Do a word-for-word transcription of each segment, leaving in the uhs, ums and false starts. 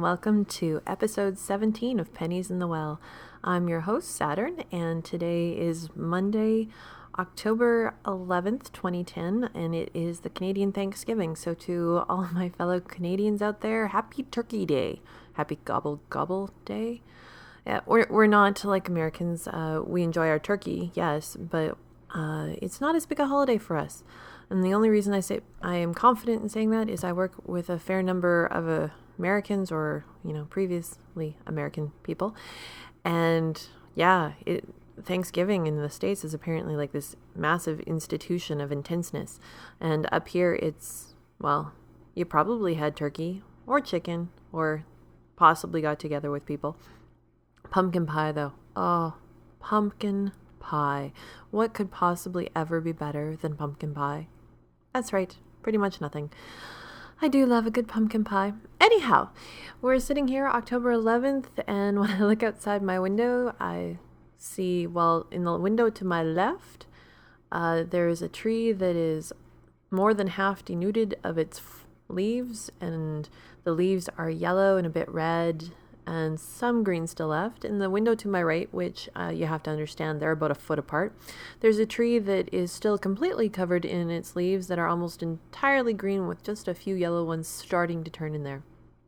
welcome to episode seventeen of Pennies in the Well. I'm your host, Saturn, and today is Monday, October eleventh, twenty ten, and it is the Canadian Thanksgiving. So to all of my fellow Canadians out there, happy Turkey Day. Happy Gobble Gobble Day. Yeah, we're, we're not like Americans. Uh, we enjoy our turkey, yes, but uh, it's not as big a holiday for us. And the only reason I say I am confident in saying that is I work with a fair number of uh, Americans or, you know, previously American people. And yeah, it, Thanksgiving in the States is apparently like this massive institution of intenseness. And up here it's, well, you probably had turkey or chicken or possibly got together with people. Pumpkin pie, though. Oh, pumpkin pie. What could possibly ever be better than pumpkin pie? That's right, pretty much nothing. I do love a good pumpkin pie. Anyhow, we're sitting here October eleventh, and when I look outside my window, I see, well, in the window to my left, uh, there is a tree that is more than half denuded of its f- leaves, and the leaves are yellow and a bit red, and some green still left. In the window to my right, which uh, you have to understand, they're about a foot apart, there's a tree that is still completely covered in its leaves that are almost entirely green with just a few yellow ones starting to turn in there.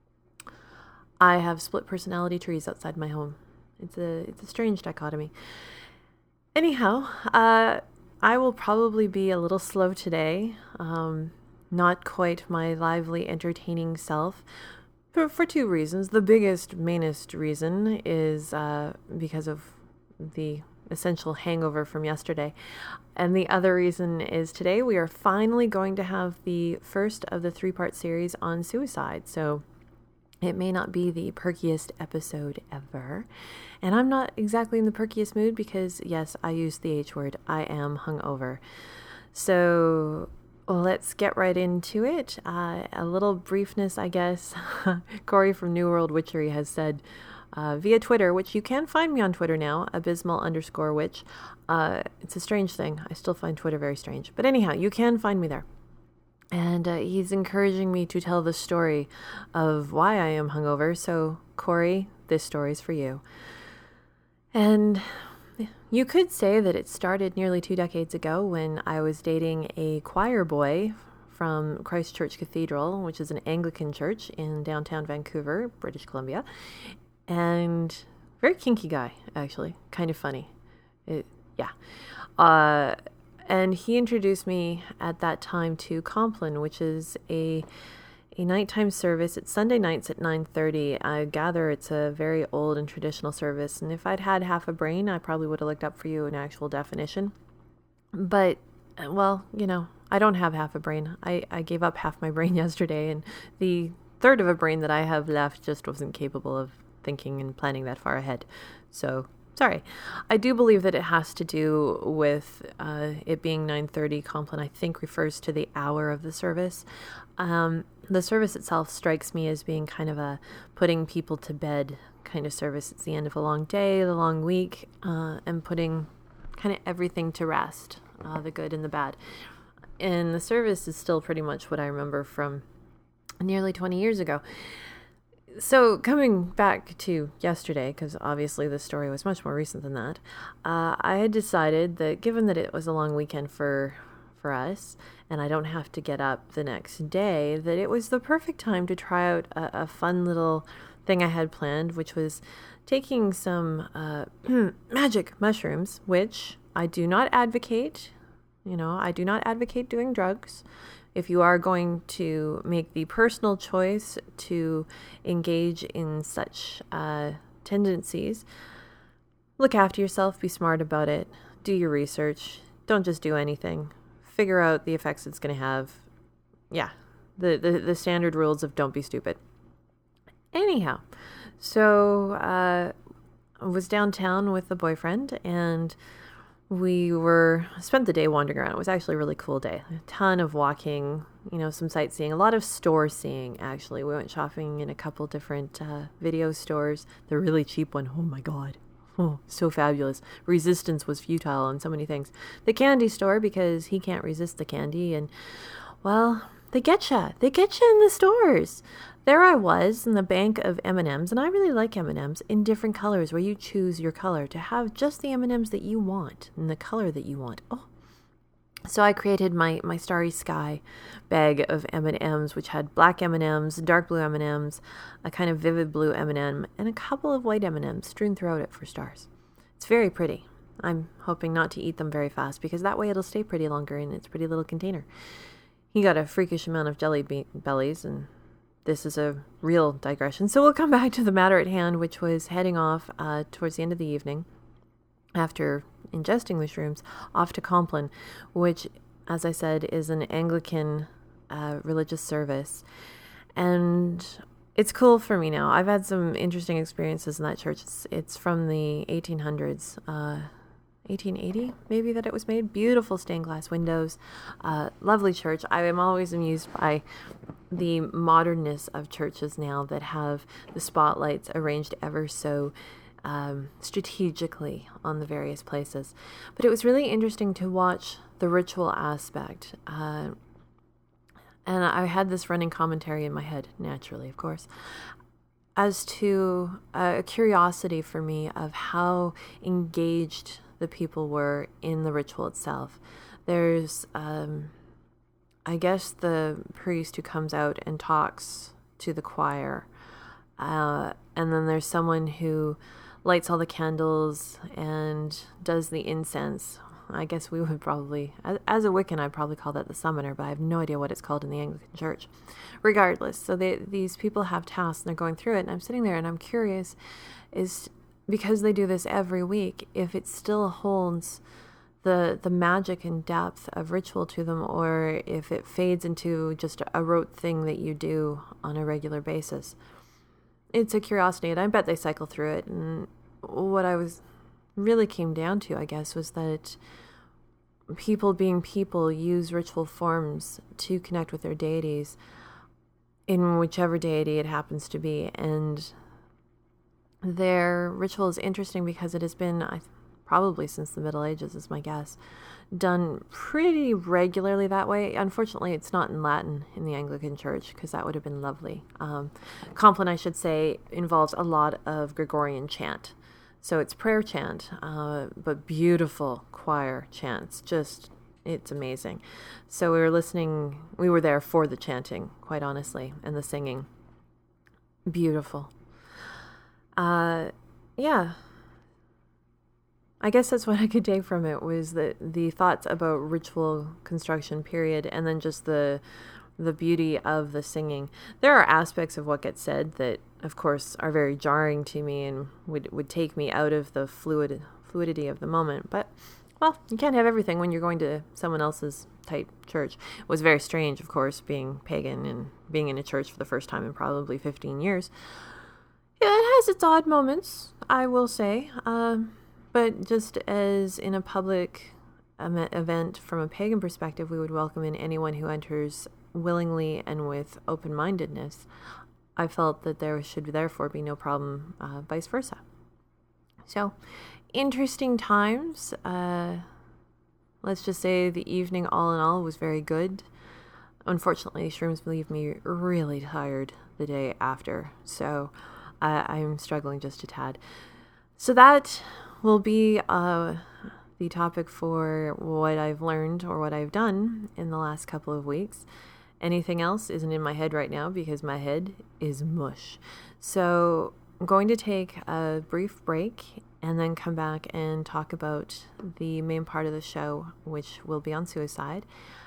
I have split personality trees outside my home. It's a it's a strange dichotomy. Anyhow, uh, I will probably be a little slow today. Um, not quite my lively, entertaining self. For, for two reasons. The biggest, mainest reason is uh, because of the essential hangover from yesterday. And the other reason is today we are finally going to have the first of the three-part series on suicide. So it may not be the perkiest episode ever. And I'm not exactly in the perkiest mood because, yes, I used the H word. I am hungover. So let's get right into it. Uh, a little briefness, I guess. Corey from New World Witchery has said uh, via Twitter, which you can find me on Twitter now, abysmal underscore witch. Uh, it's a strange thing. I still find Twitter very strange. But anyhow, you can find me there. And uh, he's encouraging me to tell the story of why I am hungover. So, Corey, this story's for you. And you could say that it started nearly two decades ago when I was dating a choir boy from Christ Church Cathedral, which is an Anglican church in downtown Vancouver, British Columbia. And very kinky guy, actually. Kind of funny. It, yeah. Uh, and he introduced me at that time to Compline, which is a a nighttime service. It's Sunday nights at nine thirty. I gather it's a very old and traditional service. And if I'd had half a brain, I probably would have looked up for you an actual definition. But, well, you know, I don't have half a brain. I, I gave up half my brain yesterday, and the third of a brain that I have left just wasn't capable of thinking and planning that far ahead. So, sorry. I do believe that it has to do with uh, it being nine thirty. Compline, I think, refers to the hour of the service. Um, the service itself strikes me as being kind of a putting people to bed kind of service. It's the end of a long day, the long week, uh, and putting kind of everything to rest, uh, the good and the bad. And the service is still pretty much what I remember from nearly twenty years ago. So coming back to yesterday, because obviously the story was much more recent than that, uh, I had decided that given that it was a long weekend for for us, and I don't have to get up the next day, that it was the perfect time to try out a, a fun little thing I had planned, which was taking some uh, magic mushrooms, which I do not advocate. You know, I do not advocate doing drugs. If you are going to make the personal choice to engage in such uh, tendencies, look after yourself, be smart about it, do your research, don't just do anything. Figure out the effects it's going to have. Yeah, the, the, the standard rules of don't be stupid. Anyhow, so uh, I was downtown with a boyfriend, and we were spent the day wandering around. It was actually a really cool day. A ton of walking, you know, some sightseeing, a lot of store seeing, actually. We went shopping in a couple different uh, video stores. The really cheap one, oh my God. Oh, so fabulous. Resistance was futile on so many things. The candy store, because he can't resist the candy. And, well, they get ya. They get ya in the stores. there I was in the bank of M and M's, and I really like M and M's in different colors where you choose your color to have just the M and M's that you want and the color that you want. Oh, so I created my, my Starry Sky bag of M and M's, which had black M and M's, dark blue M and M's, a kind of vivid blue M and M, and a couple of white M and M's strewn throughout it for stars. It's very pretty. I'm hoping not to eat them very fast because that way it'll stay pretty longer in its pretty little container. He got a freakish amount of jelly be- bellies, and this is a real digression. So we'll come back to the matter at hand, which was heading off uh, towards the end of the evening after ingesting the shrooms off to Compline, which, as I said, is an Anglican uh, religious service. And it's cool for me now. I've had some interesting experiences in that church. It's, it's from the eighteen hundreds, uh, eighteen eighty maybe, that it was made. Beautiful stained glass windows, uh, lovely church. I am always amused by the modernness of churches now that have the spotlights arranged ever so um, strategically on the various places. But it was really interesting to watch the ritual aspect. Uh, and I had this running commentary in my head, naturally, of course, as to a curiosity for me of how engaged the people were in the ritual itself. There's, um, I guess, the priest who comes out and talks to the choir. Uh, and then there's someone who lights all the candles and does the incense. I guess we would probably, as, as a Wiccan, I'd probably call that the summoner, but I have no idea what it's called in the Anglican Church. Regardless, so they, these people have tasks and they're going through it, and I'm sitting there and I'm curious, is because they do this every week, if it still holds the the magic and depth of ritual to them, or if it fades into just a rote thing that you do on a regular basis. It's a curiosity, and I bet they cycle through it. And what I was really came down to, I guess, was that people being people use ritual forms to connect with their deities in whichever deity it happens to be. And their ritual is interesting because it has been, I probably since the Middle Ages is my guess, done pretty regularly that way. Unfortunately, it's not in Latin in the Anglican Church, because that would have been lovely. Um, Compline, I should say, involves a lot of Gregorian chant. So it's prayer chant, uh, but beautiful choir chants. Just, it's amazing. So we were listening, we were there for the chanting, quite honestly, and the singing. Beautiful. Uh, yeah. I guess that's what I could take from it, was that the thoughts about ritual construction, period, and then just the the beauty of the singing. There are aspects of what gets said that, of course, are very jarring to me and would, would take me out of the fluid fluidity of the moment. But, well, you can't have everything when you're going to someone else's type church. It was very strange, of course, being pagan and being in a church for the first time in probably fifteen years. Yeah, it has its odd moments, I will say. Um... But just as in a public event from a pagan perspective, we would welcome in anyone who enters willingly and with open-mindedness, I felt that there should therefore be no problem, uh, vice versa. So, interesting times. Uh, let's just say the evening all in all was very good. Unfortunately, shrooms leave me really tired the day after, so uh, I'm struggling just a tad. So that will be uh, the topic for what I've learned or what I've done in the last couple of weeks. Anything else isn't in my head right now because my head is mush. So I'm going to take a brief break and then come back and talk about the main part of the show, which will be on suicide.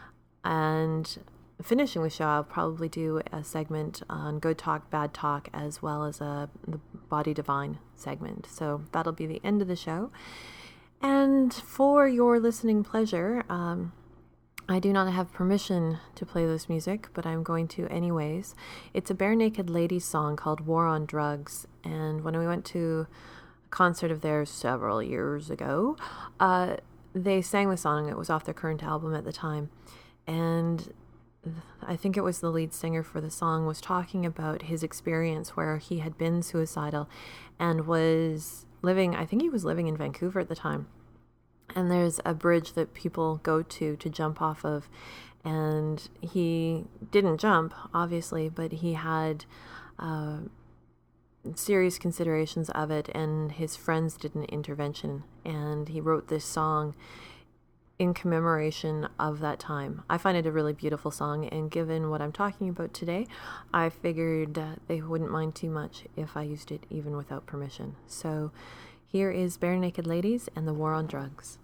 And finishing the show, I'll probably do a segment on good talk, bad talk, as well as a the Body Divine segment. So that'll be the end of the show. And for your listening pleasure, um, I do not have permission to play this music, but I'm going to anyways. It's a Bare Naked Ladies song called War on Drugs. And when we went to a concert of theirs several years ago, uh, they sang the song. It was off their current album at the time. And I think it was the lead singer for the song was talking about his experience where he had been suicidal and was living, I think he was living in Vancouver at the time. And there's a bridge that people go to to jump off of. And he didn't jump, obviously, but he had uh, serious considerations of it, and his friends did an intervention, and he wrote this song in commemoration of that time. I find it a really beautiful song, and given what I'm talking about today, I figured uh, they wouldn't mind too much if I used it even without permission. So here is Bare Naked Ladies and the War on Drugs.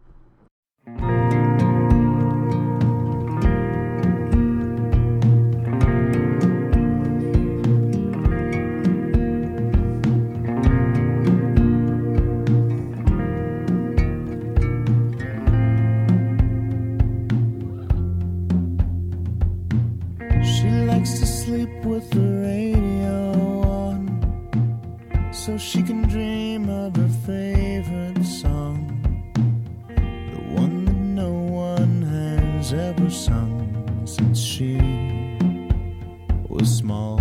With the radio on, so she can dream of her favorite song, the one that no one has ever sung since she was small.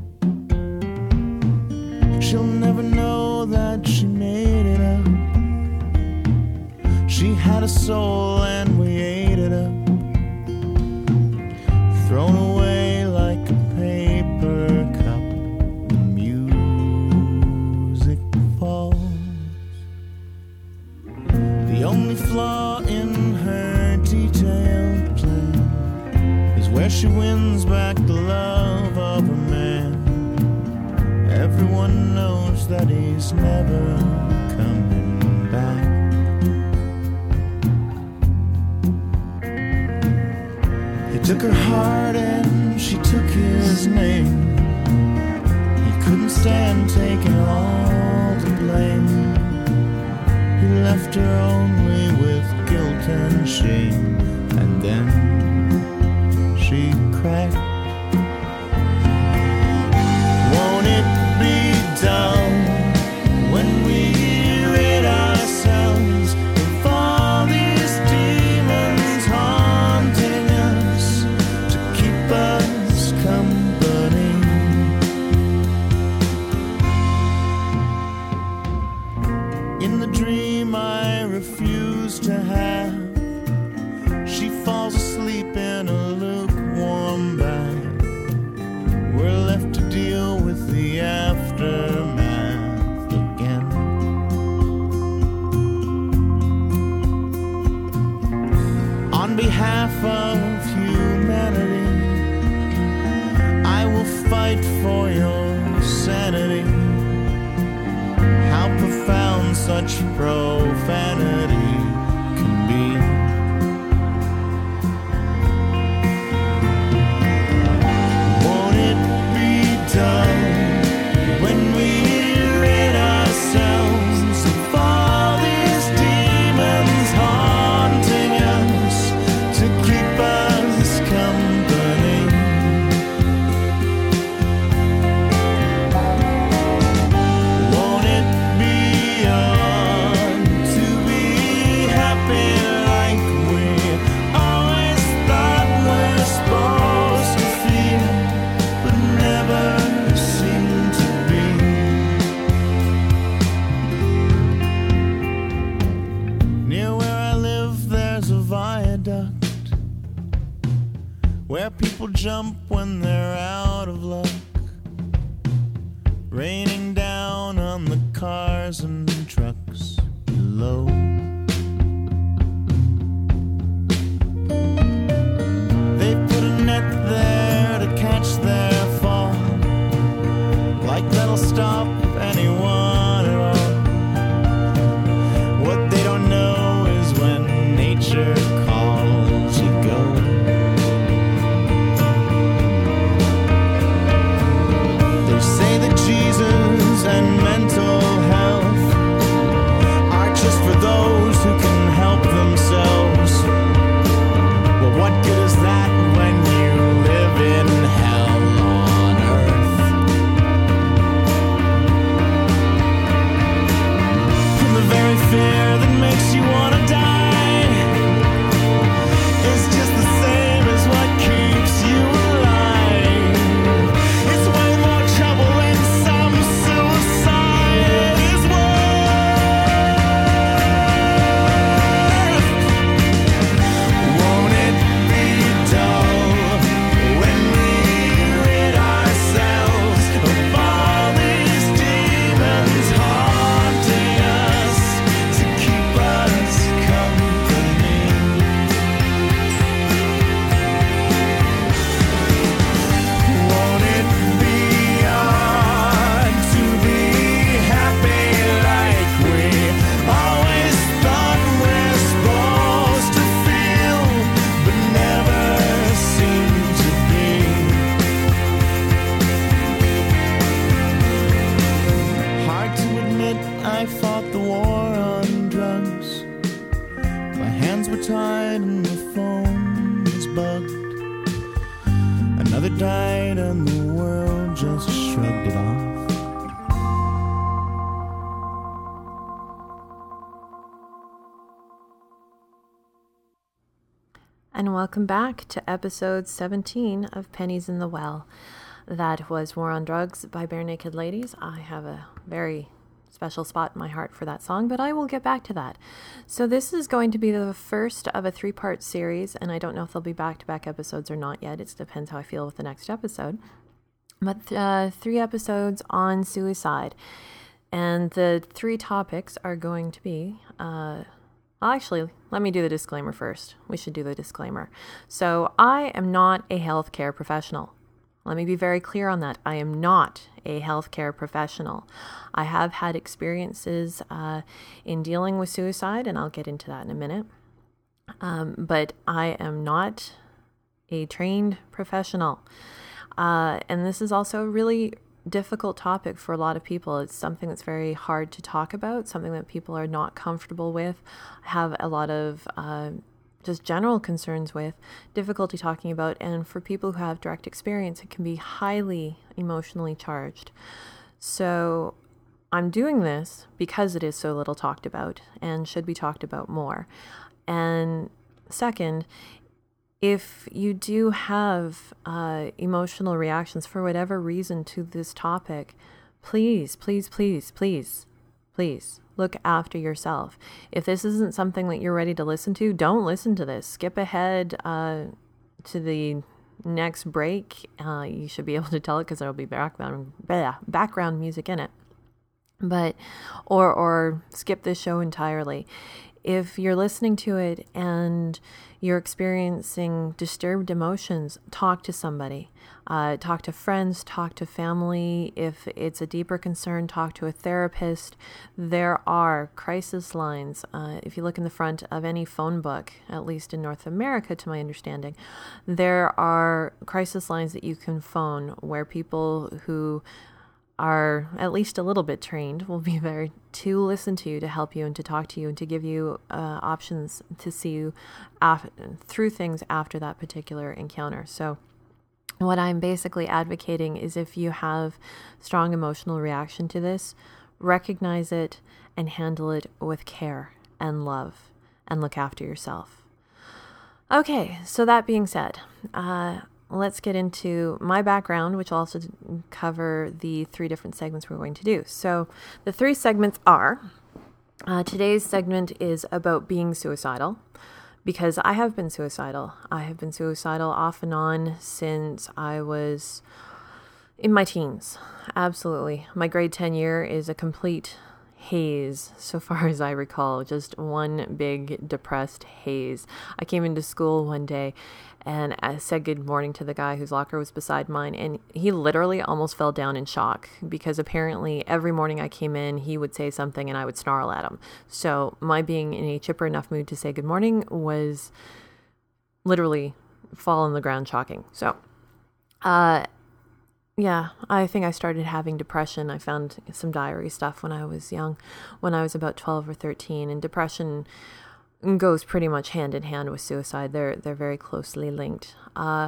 She'll never know that she made it up. She had a soul and we ate it up, thrown away like a paper cup. The music falls. The only flaw in her detailed plan is where she wins back the love of a man. Everyone knows that he's never coming back. He took her heart and she took his name. He couldn't stand taking all the blame. He left her only with guilt and shame. And then she cracked. Won't it be done when we rid ourselves of all these demons haunting us to keep us company? In the dream I refuse to have, she falls asleep in a lukewarm bath. We're left to deal with the aftermath again. On behalf of humanity, I will fight for your sanity. How profound such profanity can be. Won't it be done when we rid ourselves of all these demons haunting us to keep us company? Won't it be on to be happy like we always thought we're supposed to feel, but never seem to be? Near where I live there's a viaduct where people jump when they're out of luck, raining down on the cars and trucks below. They put a net there to catch their fall, like that'll stop anyone at all. What they don't know is when nature calls, you go. They say that Jesus and mental health are just for those who can help themselves. Well, what good is that when you live in hell on earth? And welcome back to episode seventeen of Pennies in the Well. That was War on Drugs by Bare Naked Ladies. I have a very special spot in my heart for that song, but I will get back to that. So this is going to be the first of a three-part series, and I don't know if they'll be back-to-back episodes or not yet. It depends how I feel with the next episode. But uh, three episodes on suicide. And the three topics are going to be... Uh, Well, actually, let me do the disclaimer first. We should do the disclaimer. So I am not a healthcare professional. Let me be very clear on that. I am not a healthcare professional. I have had experiences uh, in dealing with suicide, and I'll get into that in a minute. Um, but I am not a trained professional. Uh, and this is also really difficult topic for a lot of people. It's something that's very hard to talk about, something that people are not comfortable with, have a lot of uh, just general concerns with, difficulty talking about, and for people who have direct experience, it can be highly emotionally charged. So I'm doing this because it is so little talked about and should be talked about more. And second, if you do have uh, emotional reactions for whatever reason to this topic, please, please, please, please, please look after yourself. If this isn't something that you're ready to listen to, don't listen to this. Skip ahead uh, to the next break. Uh, you should be able to tell it because there will be background, background music in it. But, or, or skip this show entirely. If you're listening to it and you're experiencing disturbed emotions, talk to somebody. Uh, talk to friends, talk to family. If it's a deeper concern, talk to a therapist. There are crisis lines. Uh, if you look in the front of any phone book, at least in North America, to my understanding, there are crisis lines that you can phone where people who are at least a little bit trained will be there to listen to you, to help you, and to talk to you, and to give you uh, options to see you af- through things after that particular encounter. So what I'm basically advocating is if you have strong emotional reaction to this, recognize it and handle it with care and love and look after yourself. Okay, so that being said, uh, let's get into my background, which will also cover the three different segments we're going to do. So the three segments are, uh, today's segment is about being suicidal, because I have been suicidal. I have been suicidal off and on since I was in my teens. Absolutely. My grade ten year is a complete haze, so far as I recall, just one big depressed haze. I came into school one day and I said good morning to the guy whose locker was beside mine, and he literally almost fell down in shock because apparently every morning I came in, he would say something and I would snarl at him. So my being in a chipper enough mood to say good morning was literally fall on the ground shocking. So, uh, yeah, I think I started having depression. I found some diary stuff when I was young, when I was about twelve or thirteen, and depression goes pretty much hand in hand with suicide. They're they're very closely linked. Uh,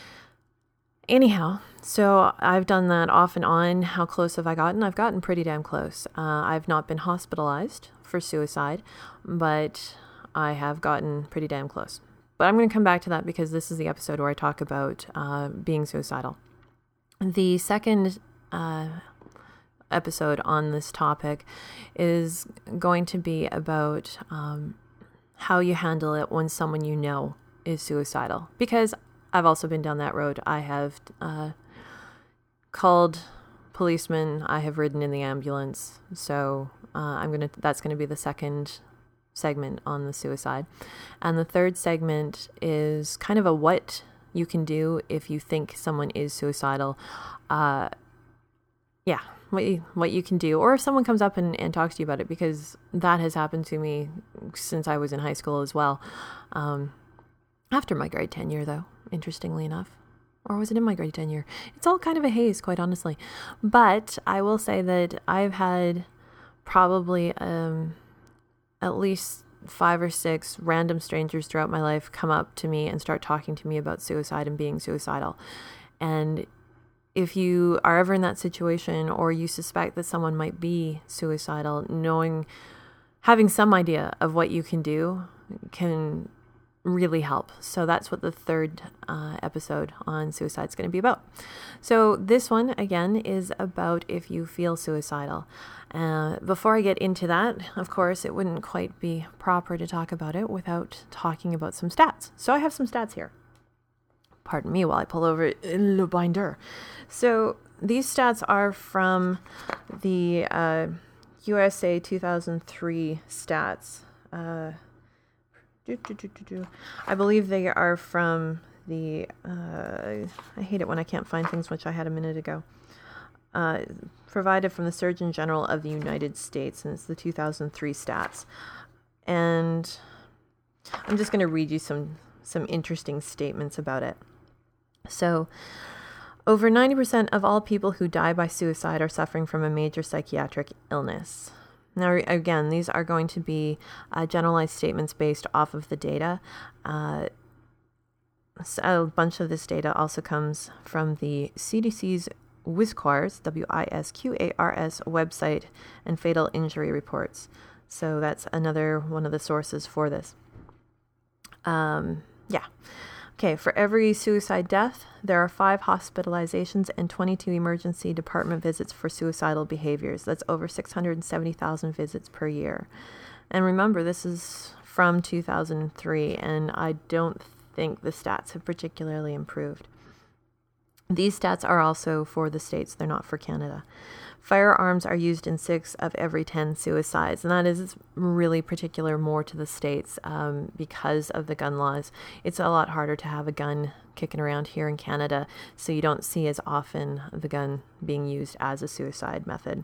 anyhow, so I've done that off and on. How close have I gotten? I've gotten pretty damn close. Uh, I've not been hospitalized for suicide, but I have gotten pretty damn close. But I'm going to come back to that because this is the episode where I talk about uh, being suicidal. The second uh, episode on this topic is going to be about um, how you handle it when someone you know is suicidal. Because I've also been down that road. I have uh, called policemen. I have ridden in the ambulance. So uh, I'm gonna. That's going to be the second segment on the suicide. And the third segment is kind of a what you can do if you think someone is suicidal. Uh, yeah, what you, what you can do. Or if someone comes up and, and talks to you about it, because that has happened to me since I was in high school as well. Um, after my grade ten year, though, interestingly enough. Or was it in my grade ten year? It's all kind of a haze, quite honestly. But I will say that I've had probably um, at least five or six random strangers throughout my life come up to me and start talking to me about suicide and being suicidal. And if you are ever in that situation, or you suspect that someone might be suicidal, knowing, having some idea of what you can do can really help. So that's what the third uh, episode on suicide is going to be about. So this one, again, is about if you feel suicidal. Uh, before I get into that, of course, it wouldn't quite be proper to talk about it without talking about some stats. So I have some stats here. Pardon me while I pull over le binder. So these stats are from the uh, U S A two thousand three stats. Uh, do, do, do, do, do. I believe they are from the, uh, I hate it when I can't find things, which I had a minute ago. Uh, provided from the Surgeon General of the United States, and it's the two thousand three stats. And I'm just going to read you some, some interesting statements about it. So, over ninety percent of all people who die by suicide are suffering from a major psychiatric illness. Now, again, these are going to be uh, generalized statements based off of the data. Uh, so a bunch of this data also comes from the C D C's WISQARS, W I S Q A R S website and fatal injury reports. So that's another one of the sources for this. Um, yeah. Okay, for every suicide death, there are five hospitalizations and twenty-two emergency department visits for suicidal behaviors. That's over six hundred seventy thousand visits per year. And remember, this is from two thousand three, and I don't think the stats have particularly improved. These stats are also for the States, they're not for Canada. Firearms are used in six of every ten suicides, and that is really particular more to the States um, because of the gun laws. It's a lot harder to have a gun kicking around here in Canada, so you don't see as often the gun being used as a suicide method.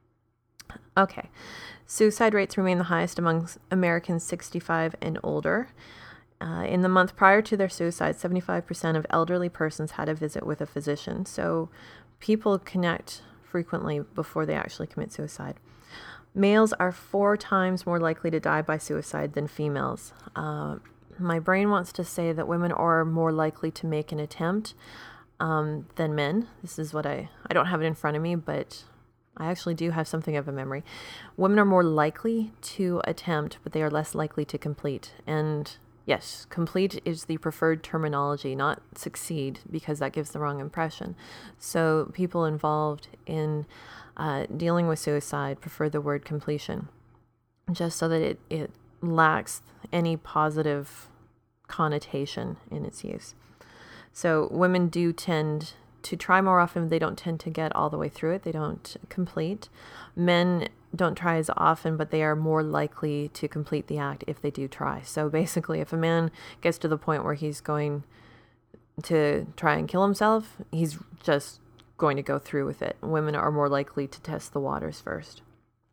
Okay, suicide rates remain the highest among Americans sixty-five and older. Uh, in the month prior to their suicide, seventy-five percent of elderly persons had a visit with a physician. So people connect frequently before they actually commit suicide. Males are four times more likely to die by suicide than females. Uh, my brain wants to say that women are more likely to make an attempt um, than men. This is what I, I don't have it in front of me, but I actually do have something of a memory. Women are more likely to attempt, but they are less likely to complete. And yes, complete is the preferred terminology, not succeed, because that gives the wrong impression. So people involved in uh, dealing with suicide prefer the word completion, just so that it, it lacks any positive connotation in its use. So women do tend to try more often. They don't tend to get all the way through it. They don't complete. Men don't try as often, but they are more likely to complete the act if they do try. So basically, if a man gets to the point where he's going to try and kill himself, he's just going to go through with it. Women are more likely to test the waters first.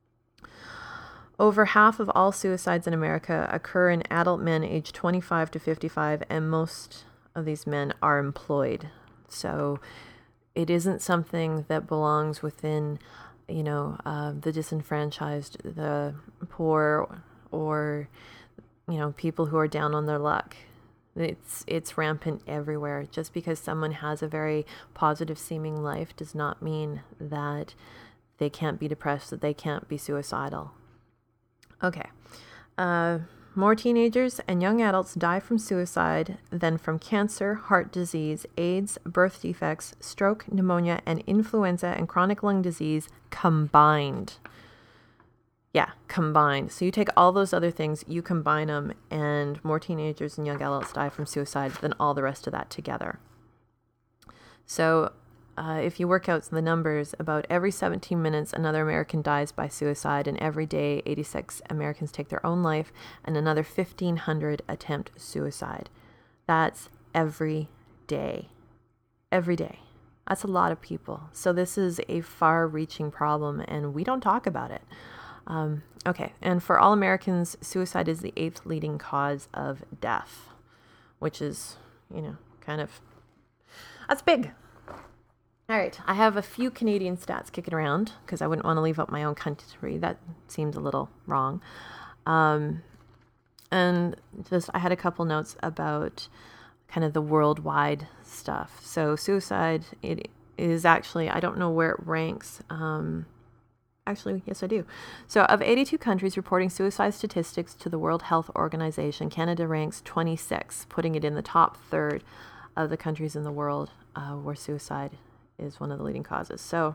Over half of all suicides in America occur in adult men aged twenty-five to fifty-five, and most of these men are employed. So it isn't something that belongs within, you know, uh, the disenfranchised, the poor, or, you know, people who are down on their luck. It's it's rampant everywhere. Just because someone has a very positive seeming life does not mean that they can't be depressed, that they can't be suicidal. Okay. Uh, more teenagers and young adults die from suicide than from cancer, heart disease, AIDS, birth defects, stroke, pneumonia, and influenza and chronic lung disease combined. Yeah, combined. So you take all those other things, you combine them, and more teenagers and young adults die from suicide than all the rest of that together. So uh, if you work out the numbers, about every seventeen minutes, another American dies by suicide, and every day, eighty-six Americans take their own life, and another fifteen hundred attempt suicide. That's every day. Every day. That's a lot of people. So this is a far-reaching problem, and we don't talk about it. Um, okay, and for all Americans, suicide is the eighth leading cause of death, which is, you know, kind of, that's big. All right, I have a few Canadian stats kicking around because I wouldn't want to leave out my own country. That seems a little wrong. Um, and just, I had a couple notes about kind of the worldwide stuff. So suicide, it is actually, I don't know where it ranks. Um, Actually, yes, I do. So, of eighty-two countries reporting suicide statistics to the World Health Organization, Canada ranks twenty-six, putting it in the top third of the countries in the world uh, where suicide is one of the leading causes. So,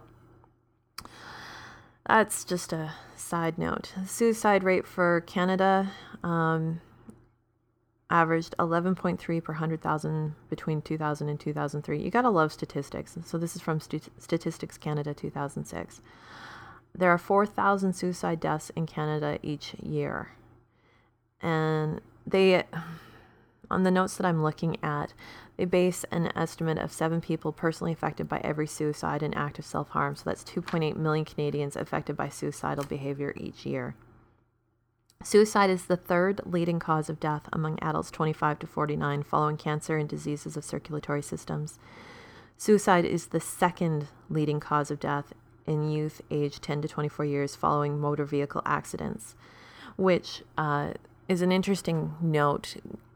that's just a side note. Suicide rate for Canada um, averaged eleven point three per one hundred thousand between two thousand and two thousand three. You gotta love statistics. So, this is from St- Statistics Canada two thousand six. There are four thousand suicide deaths in Canada each year. And they, on the notes that I'm looking at, they base an estimate of seven people personally affected by every suicide and act of self-harm. So that's two point eight million Canadians affected by suicidal behavior each year. Suicide is the third leading cause of death among adults twenty-five to forty-nine, following cancer and diseases of circulatory systems. Suicide is the second leading cause of death in youth aged ten to twenty-four years following motor vehicle accidents, which uh, is an interesting note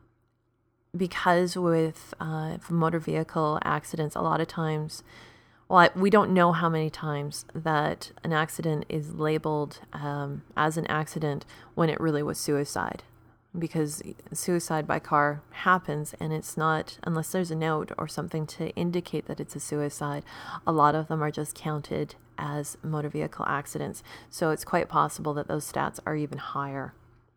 because with uh, motor vehicle accidents, a lot of times, well, we don't know how many times that an accident is labeled um, as an accident when it really was suicide. Because suicide by car happens, and it's not, unless there's a note or something to indicate that it's a suicide, a lot of them are just counted as motor vehicle accidents. So it's quite possible that those stats are even higher.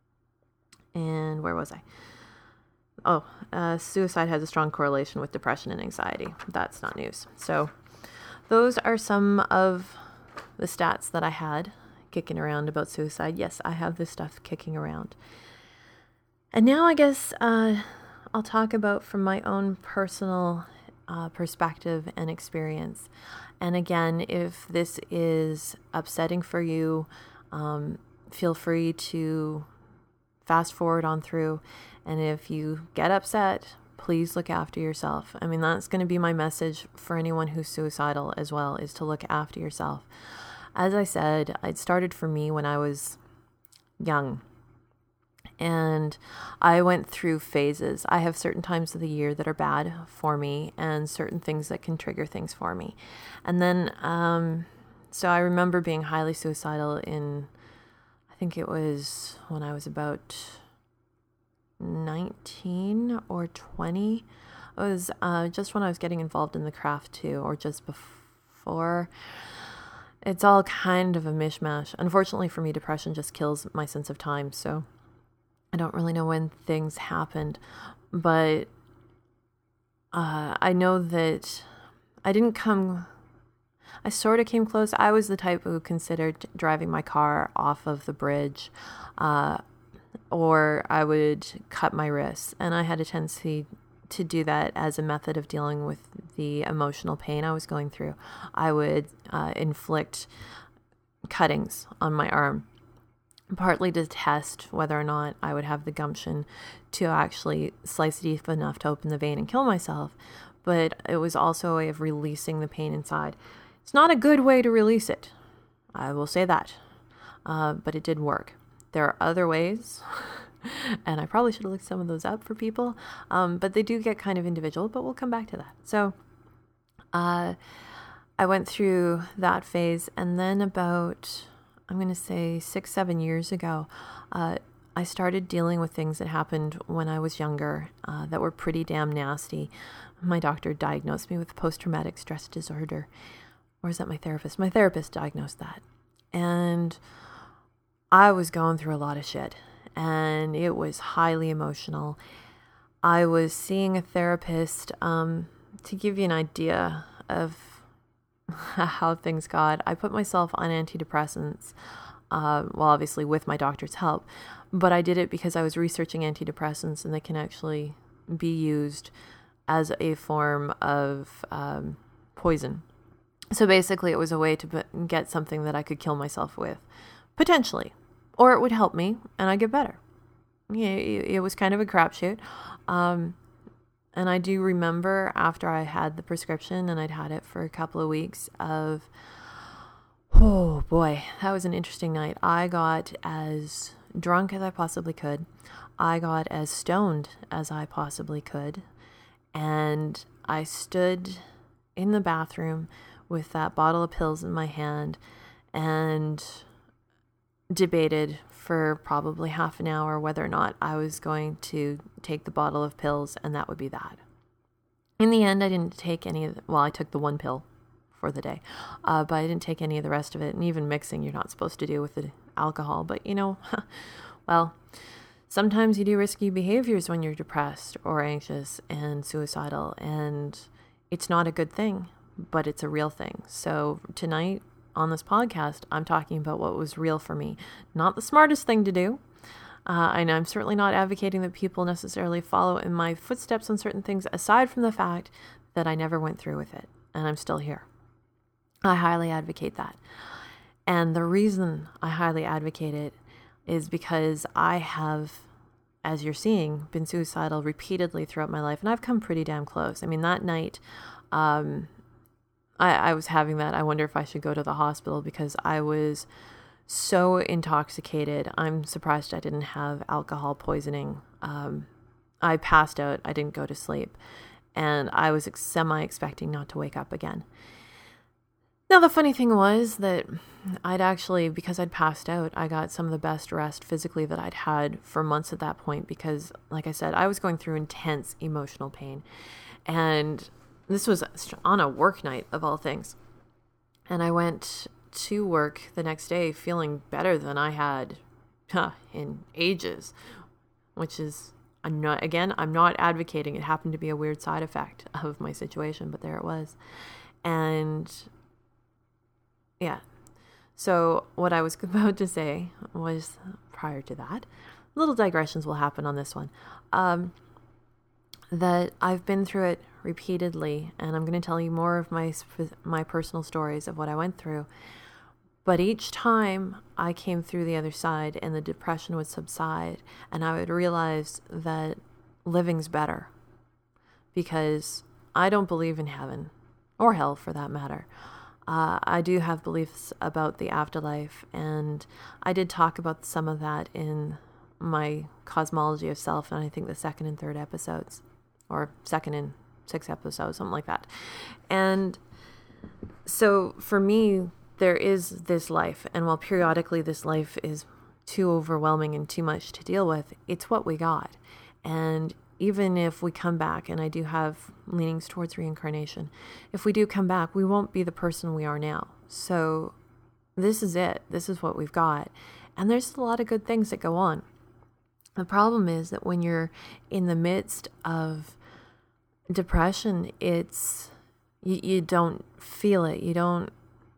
And where was I? Oh, uh, suicide has a strong correlation with depression and anxiety. That's not news. So those are some of the stats that I had kicking around about suicide. Yes, I have this stuff kicking around. And now I guess uh, I'll talk about from my own personal uh, perspective and experience. And again, if this is upsetting for you, um, feel free to fast forward on through. And if you get upset, please look after yourself. I mean, that's going to be my message for anyone who's suicidal as well, is to look after yourself. As I said, it started for me when I was young. And I went through phases. I have certain times of the year that are bad for me and certain things that can trigger things for me. And then, um, so I remember being highly suicidal in, I think it was when I was about nineteen or twenty. It was uh, just when I was getting involved in the craft too, or just before. It's all kind of a mishmash. Unfortunately for me, depression just kills my sense of time. So I don't really know when things happened, but uh, I know that I didn't come, I sort of came close. I was the type who considered driving my car off of the bridge, uh, or I would cut my wrists. And I had a tendency to do that as a method of dealing with the emotional pain I was going through. I would uh, inflict cuttings on my arm, partly to test whether or not I would have the gumption to actually slice deep enough to open the vein and kill myself. But it was also a way of releasing the pain inside. It's not a good way to release it, I will say that, uh, but it did work. There are other ways, and I probably should have looked some of those up for people, um, but they do get kind of individual, but we'll come back to that. So uh, I went through that phase, and then about, I'm going to say six, seven years ago, uh, I started dealing with things that happened when I was younger uh, that were pretty damn nasty. My doctor diagnosed me with post-traumatic stress disorder. Or is that my therapist? My therapist diagnosed that. And I was going through a lot of shit, and it was highly emotional. I was seeing a therapist, um, to give you an idea of how things got. I put myself on antidepressants, uh, well, obviously with my doctor's help, but I did it because I was researching antidepressants, and they can actually be used as a form of um, poison. So basically, it was a way to b- get something that I could kill myself with, potentially, or it would help me and I'd get better. Yeah, it, it was kind of a crapshoot. Um, and I do remember after I had the prescription, and I'd had it for a couple of weeks, of, oh boy, that was an interesting night. I got as drunk as I possibly could. I got as stoned as I possibly could. And I stood in the bathroom with that bottle of pills in my hand, and debated for probably half an hour whether or not I was going to take the bottle of pills, and that would be that. In the end, I didn't take any of the, well, I took the one pill for the day, uh, but I didn't take any of the rest of it. And even mixing, you're not supposed to do with the alcohol. But, you know, well, sometimes you do risky behaviors when you're depressed or anxious and suicidal, and it's not a good thing, but it's a real thing. So tonight on this podcast, I'm talking about what was real for me. Not the smartest thing to do. Uh, and I'm certainly not advocating that people necessarily follow in my footsteps on certain things, aside from the fact that I never went through with it and I'm still here. I highly advocate that. And the reason I highly advocate it is because I have, as you're seeing, been suicidal repeatedly throughout my life. And I've come pretty damn close. I mean, that night, um, I, I was having that. I wonder if I should go to the hospital because I was so intoxicated. I'm surprised I didn't have alcohol poisoning. Um, I passed out. I didn't go to sleep. And I was semi-expecting not to wake up again. Now, the funny thing was that I'd actually, because I'd passed out, I got some of the best rest physically that I'd had for months at that point because, like I said, I was going through intense emotional pain. And this was on a work night of all things. And I went to work the next day feeling better than I had huh, in ages, which is, I'm not, again, I'm not advocating. It happened to be a weird side effect of my situation, but there it was. And yeah, so what I was about to say was prior to that, little digressions will happen on this one, um, that I've been through it repeatedly, and I'm going to tell you more of my my personal stories of what I went through. But each time I came through the other side and the depression would subside, and I would realize that living's better because I don't believe in heaven or hell for that matter. Uh, I do have beliefs about the afterlife, and I did talk about some of that in my Cosmology of Self, and I think the second and third episodes, or second and sixth episodes, something like that. And so for me, there is this life, and while periodically this life is too overwhelming and too much to deal with, it's what we got. And even if we come back, and I do have leanings towards reincarnation, if we do come back, we won't be the person we are now. So this is it. This is what we've got. And there's a lot of good things that go on. The problem is that when you're in the midst of depression, it's, you, you don't feel it. You don't,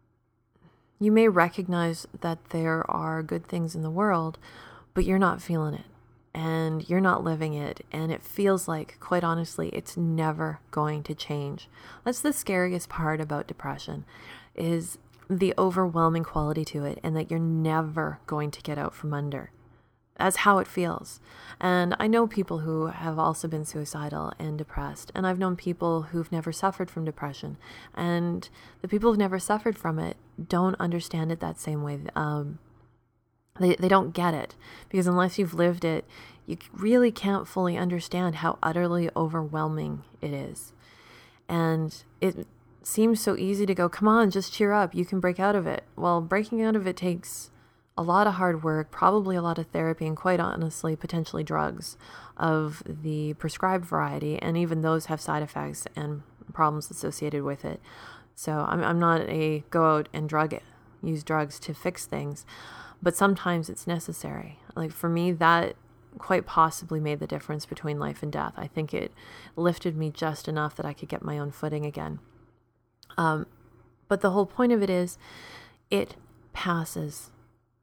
you may recognize that there are good things in the world, but you're not feeling it. And you're not living it, and it feels like, quite honestly, it's never going to change. That's the scariest part about depression, is the overwhelming quality to it, and that you're never going to get out from under. That's how it feels. And I know people who have also been suicidal and depressed, and I've known people who've never suffered from depression, and the people who've never suffered from it don't understand it that same way. Um, They they don't get it, because unless you've lived it, you really can't fully understand how utterly overwhelming it is. And it seems so easy to go, come on, just cheer up, you can break out of it. Well, breaking out of it takes a lot of hard work, probably a lot of therapy, and quite honestly, potentially drugs of the prescribed variety. And even those have side effects and problems associated with it. So I'm I'm not a go out and drug it, use drugs to fix things. But sometimes it's necessary. Like for me, that quite possibly made the difference between life and death. I think it lifted me just enough that I could get my own footing again. Um, but the whole point of it is, it passes.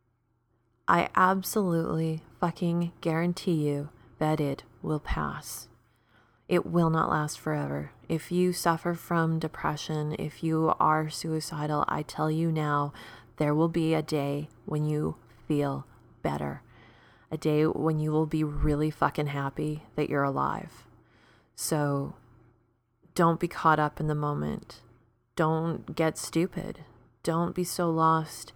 I absolutely fucking guarantee you that it will pass. It will not last forever. If you suffer from depression, if you are suicidal, I tell you now, there will be a day when you feel better. A day when you will be really fucking happy that you're alive. So don't be caught up in the moment. Don't get stupid. Don't be so lost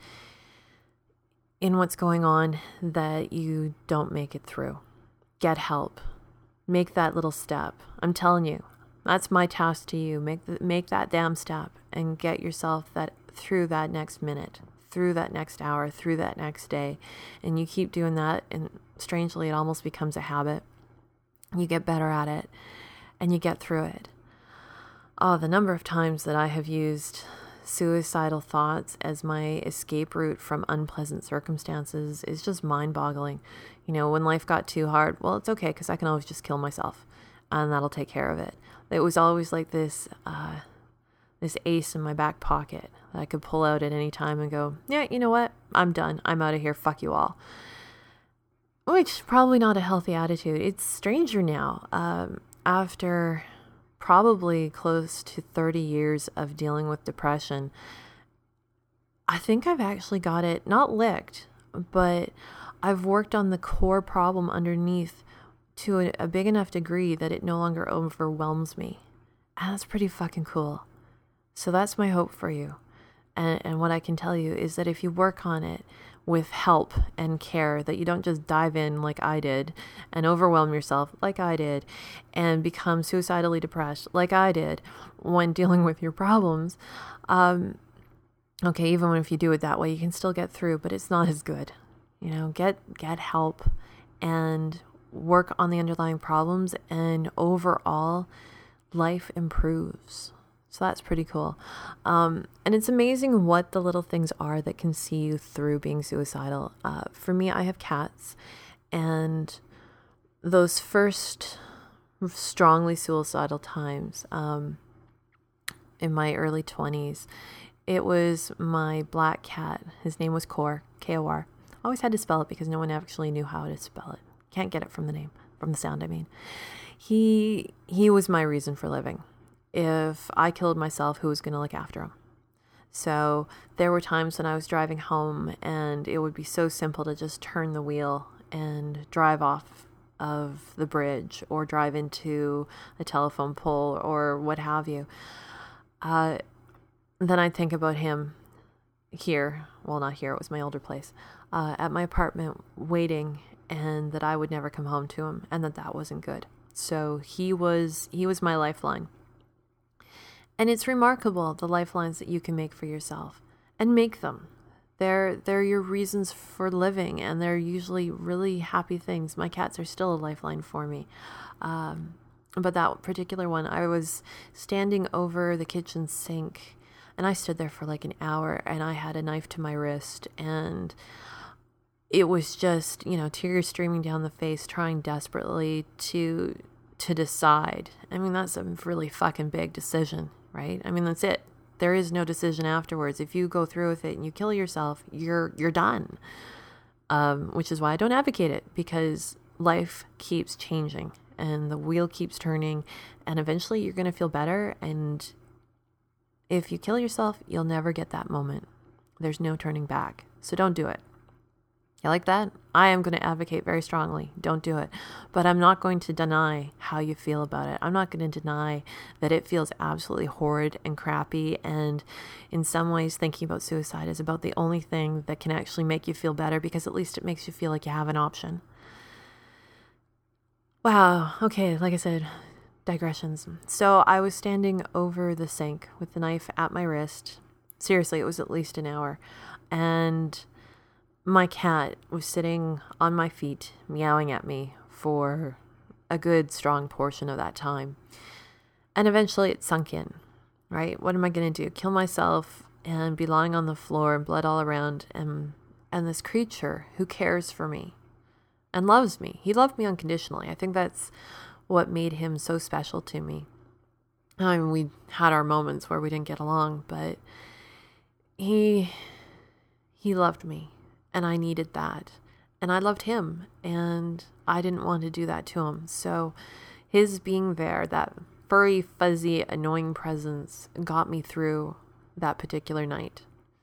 in what's going on that you don't make it through. Get help. Make that little step. I'm telling you, that's my task to you. Make the, make that damn step and get yourself that through that next minute. through that next hour, through that next day. And you keep doing that, and strangely, it almost becomes a habit. You get better at it, and you get through it. Oh, the number of times that I have used suicidal thoughts as my escape route from unpleasant circumstances is just mind-boggling. You know, when life got too hard, well, it's okay, because I can always just kill myself, and that'll take care of it. It was always like this, uh, this ace in my back pocket that I could pull out at any time and go, yeah, you know what? I'm done. I'm out of here. Fuck you all. Which, probably not a healthy attitude. It's stranger now. Um, after probably close to thirty years of dealing with depression, I think I've actually got it, not licked, but I've worked on the core problem underneath to a, a big enough degree that it no longer overwhelms me. And that's pretty fucking cool. So that's my hope for you. And, and what I can tell you is that if you work on it with help and care, that you don't just dive in like I did and overwhelm yourself like I did and become suicidally depressed like I did when dealing with your problems. Um, okay, even if you do it that way, you can still get through, but it's not as good. You know, get, get help and work on the underlying problems, and overall life improves. So that's pretty cool. Um, and it's amazing what the little things are that can see you through being suicidal. Uh, for me, I have cats, and those first strongly suicidal times um, in my early twenties, it was my black cat. His name was Kor, K O R. I always had to spell it because no one actually knew how to spell it. Can't get it from the name, from the sound, I mean. He, he was my reason for living. If I killed myself, who was going to look after him? So there were times when I was driving home and it would be so simple to just turn the wheel and drive off of the bridge or drive into a telephone pole or what have you. Uh, then I'd think about him here. Well, not here. It was my older place. Uh, at my apartment waiting, and that I would never come home to him, and that that wasn't good. So he was, he was my lifeline. And it's remarkable, the lifelines that you can make for yourself, and make them. They're, they're your reasons for living, and they're usually really happy things. My cats are still a lifeline for me. Um, but that particular one, I was standing over the kitchen sink, and I stood there for like an hour, and I had a knife to my wrist, and it was just, you know, tears streaming down the face, trying desperately to to decide. I mean, that's a really fucking big decision, right? I mean, that's it. There is no decision afterwards. If you go through with it and you kill yourself, you're you're done. Um, which is why I don't advocate it, because life keeps changing and the wheel keeps turning, and eventually you're going to feel better. And if you kill yourself, you'll never get that moment. There's no turning back. So don't do it. You like that? I am going to advocate very strongly. Don't do it. But I'm not going to deny how you feel about it. I'm not going to deny that it feels absolutely horrid and crappy. And in some ways, thinking about suicide is about the only thing that can actually make you feel better, because at least it makes you feel like you have an option. Wow. Okay. Like I said, digressions. So I was standing over the sink with the knife at my wrist. Seriously, it was at least an hour. And my cat was sitting on my feet, meowing at me for a good strong portion of that time. And eventually it sunk in, right? What am I going to do? Kill myself and be lying on the floor and blood all around, and and this creature who cares for me and loves me. He loved me unconditionally. I think that's what made him so special to me. I mean, we had our moments where we didn't get along, but he he loved me. And I needed that. And I loved him. And I didn't want to do that to him. So his being there, that furry, fuzzy, annoying presence, got me through that particular night.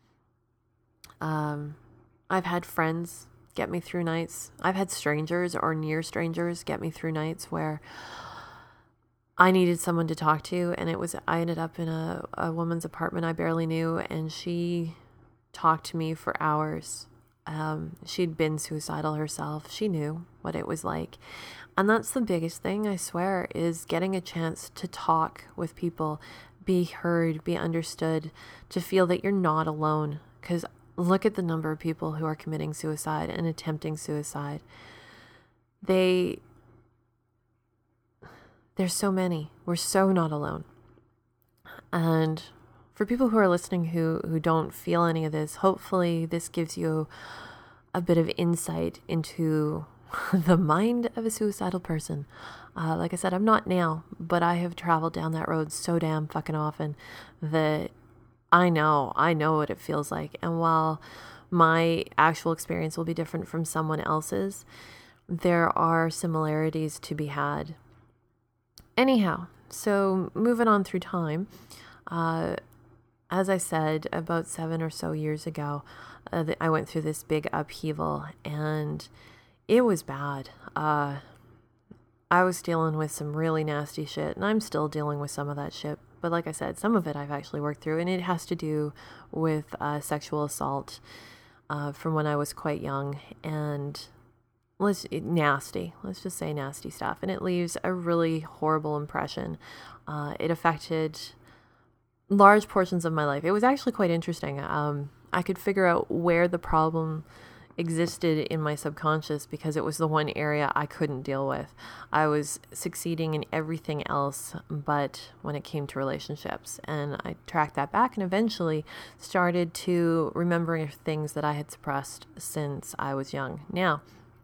Um, I've had friends get me through nights. I've had strangers or near strangers get me through nights where I needed someone to talk to. And it was, I ended up in a, a woman's apartment I barely knew. And she talked to me for hours. Um, she'd been suicidal herself. She knew what it was like. And that's the biggest thing, I swear, is getting a chance to talk with people, be heard, be understood, to feel that you're not alone. Because look at the number of people who are committing suicide and attempting suicide. They, there's so many. We're so not alone. And for people who are listening who, who don't feel any of this, hopefully this gives you a bit of insight into the mind of a suicidal person. Uh, like I said, I'm not now, but I have traveled down that road so damn fucking often that I know, I know what it feels like. And while my actual experience will be different from someone else's, there are similarities to be had. Anyhow, so moving on through time, uh, as I said, about seven or so years ago, uh, I went through this big upheaval, and it was bad. Uh, I was dealing with some really nasty shit, and I'm still dealing with some of that shit. But like I said, some of it I've actually worked through, and it has to do with uh, sexual assault uh, from when I was quite young, and let's nasty. Let's just say nasty stuff, and it leaves a really horrible impression. Uh, it affected large portions of my life. It was actually quite interesting. Um, I could figure out where the problem existed in my subconscious because it was the one area I couldn't deal with. I was succeeding in everything else but when it came to relationships. And I tracked that back and eventually started to remembering things that I had suppressed since I was young. Now,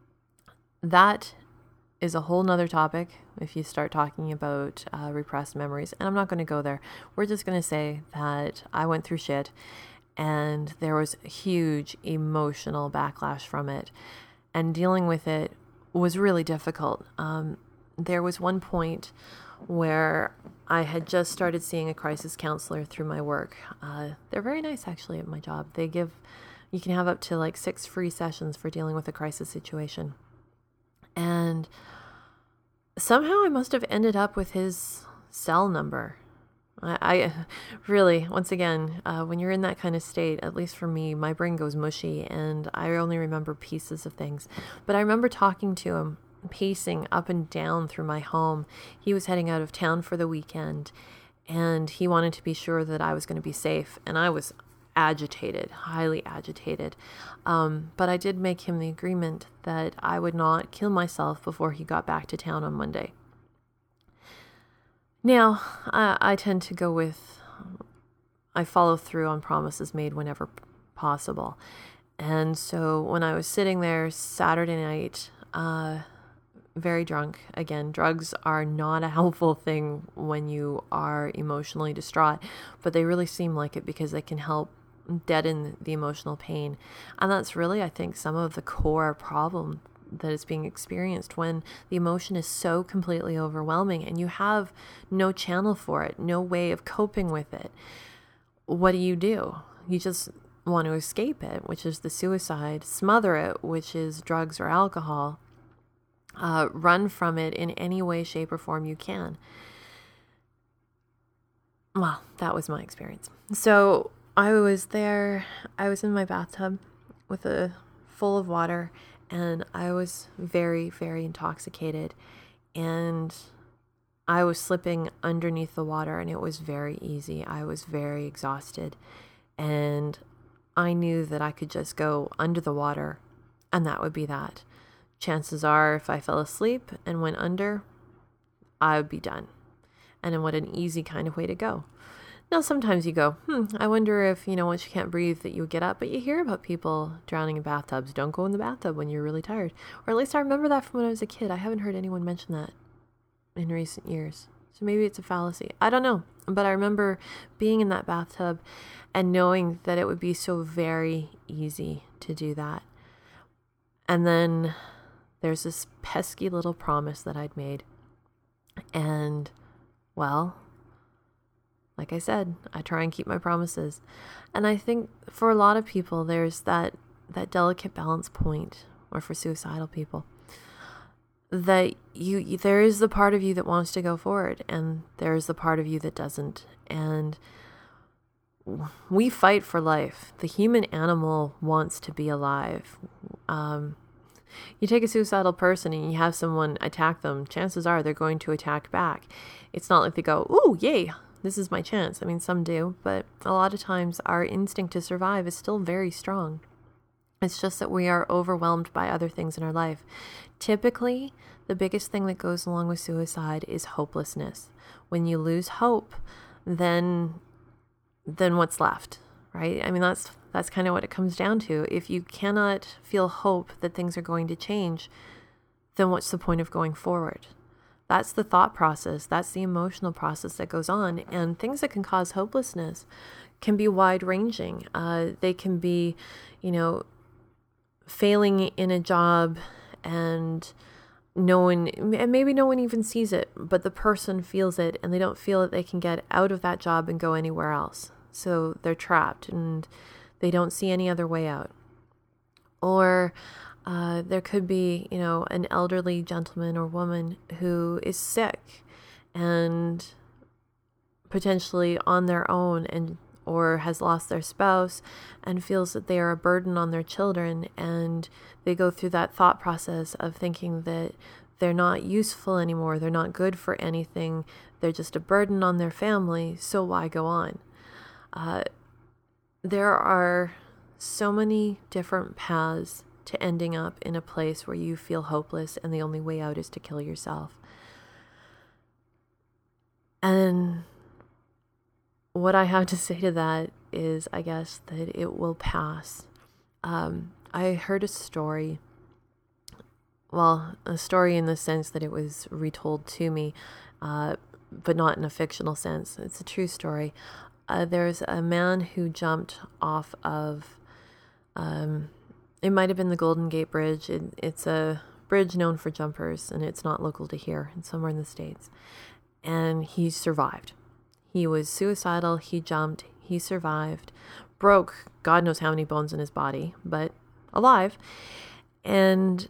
that is a whole nother topic if you start talking about uh, repressed memories. And I'm not going to go there. We're just going to say that I went through shit and there was a huge emotional backlash from it. And dealing with it was really difficult. Um, there was one point where I had just started seeing a crisis counselor through my work. Uh, they're very nice, actually, at my job. They give, you can have up to like six free sessions for dealing with a crisis situation. And somehow I must have ended up with his cell number. I, I really, once again, uh, when you're in that kind of state, at least for me, my brain goes mushy and I only remember pieces of things. But I remember talking to him, pacing up and down through my home. He was heading out of town for the weekend and he wanted to be sure that I was going to be safe. And I was agitated, highly agitated. Um, but I did make him the agreement that I would not kill myself before he got back to town on Monday. Now, I, I tend to go with, I follow through on promises made whenever possible. And so when I was sitting there Saturday night, uh, very drunk, again, drugs are not a helpful thing when you are emotionally distraught, but they really seem like it because they can help deaden the emotional pain. And that's really, I think, some of the core problem that is being experienced when the emotion is so completely overwhelming and you have no channel for it, no way of coping with it. What do you do? You just want to escape it, which is the suicide, smother it, which is drugs or alcohol, uh, run from it in any way, shape, or form you can. Well, that was my experience. So I was there, I was in my bathtub with a full of water, and I was very, very intoxicated, and I was slipping underneath the water, and it was very easy. I was very exhausted, and I knew that I could just go under the water, and that would be that. Chances are, if I fell asleep and went under, I would be done. And what an easy kind of way to go. Now, sometimes you go, hmm, I wonder if, you know, once you can't breathe that you would get up. But you hear about people drowning in bathtubs. Don't go in the bathtub when you're really tired. Or at least I remember that from when I was a kid. I haven't heard anyone mention that in recent years. So maybe it's a fallacy. I don't know. But I remember being in that bathtub and knowing that it would be so very easy to do that. And then there's this pesky little promise that I'd made. And, well, like I said, I try and keep my promises. And I think for a lot of people, there's that, that delicate balance point, or for suicidal people, that you, you there is the part of you that wants to go forward, and there's the part of you that doesn't. And we fight for life. The human animal wants to be alive. Um, you take a suicidal person and you have someone attack them, chances are they're going to attack back. It's not like they go, ooh, yay, this is my chance. I mean, some do, but a lot of times our instinct to survive is still very strong. It's just that we are overwhelmed by other things in our life. Typically, the biggest thing that goes along with suicide is hopelessness. When you lose hope, then then what's left, right? I mean, that's that's kind of what it comes down to. If you cannot feel hope that things are going to change, then what's the point of going forward? That's the thought process. That's the emotional process that goes on. And things that can cause hopelessness can be wide-ranging. Uh, they can be, you know, failing in a job and no one, and maybe no one even sees it, but the person feels it and they don't feel that they can get out of that job and go anywhere else. So they're trapped and they don't see any other way out. Or uh, there could be, you know, an elderly gentleman or woman who is sick and potentially on their own and or has lost their spouse and feels that they are a burden on their children, and they go through that thought process of thinking that they're not useful anymore, they're not good for anything, they're just a burden on their family, so why go on? Uh, there are so many different paths to ending up in a place where you feel hopeless and the only way out is to kill yourself. And what I have to say to that is, I guess, that it will pass. Um, I heard a story, well, a story in the sense that it was retold to me, uh, but not in a fictional sense. It's a true story. Uh, there's a man who jumped off of, um, it might have been the Golden Gate Bridge. It, it's a bridge known for jumpers, and it's not local to here. It's somewhere in the States. And he survived. He was suicidal, he jumped, he survived, broke God knows how many bones in his body, but alive. And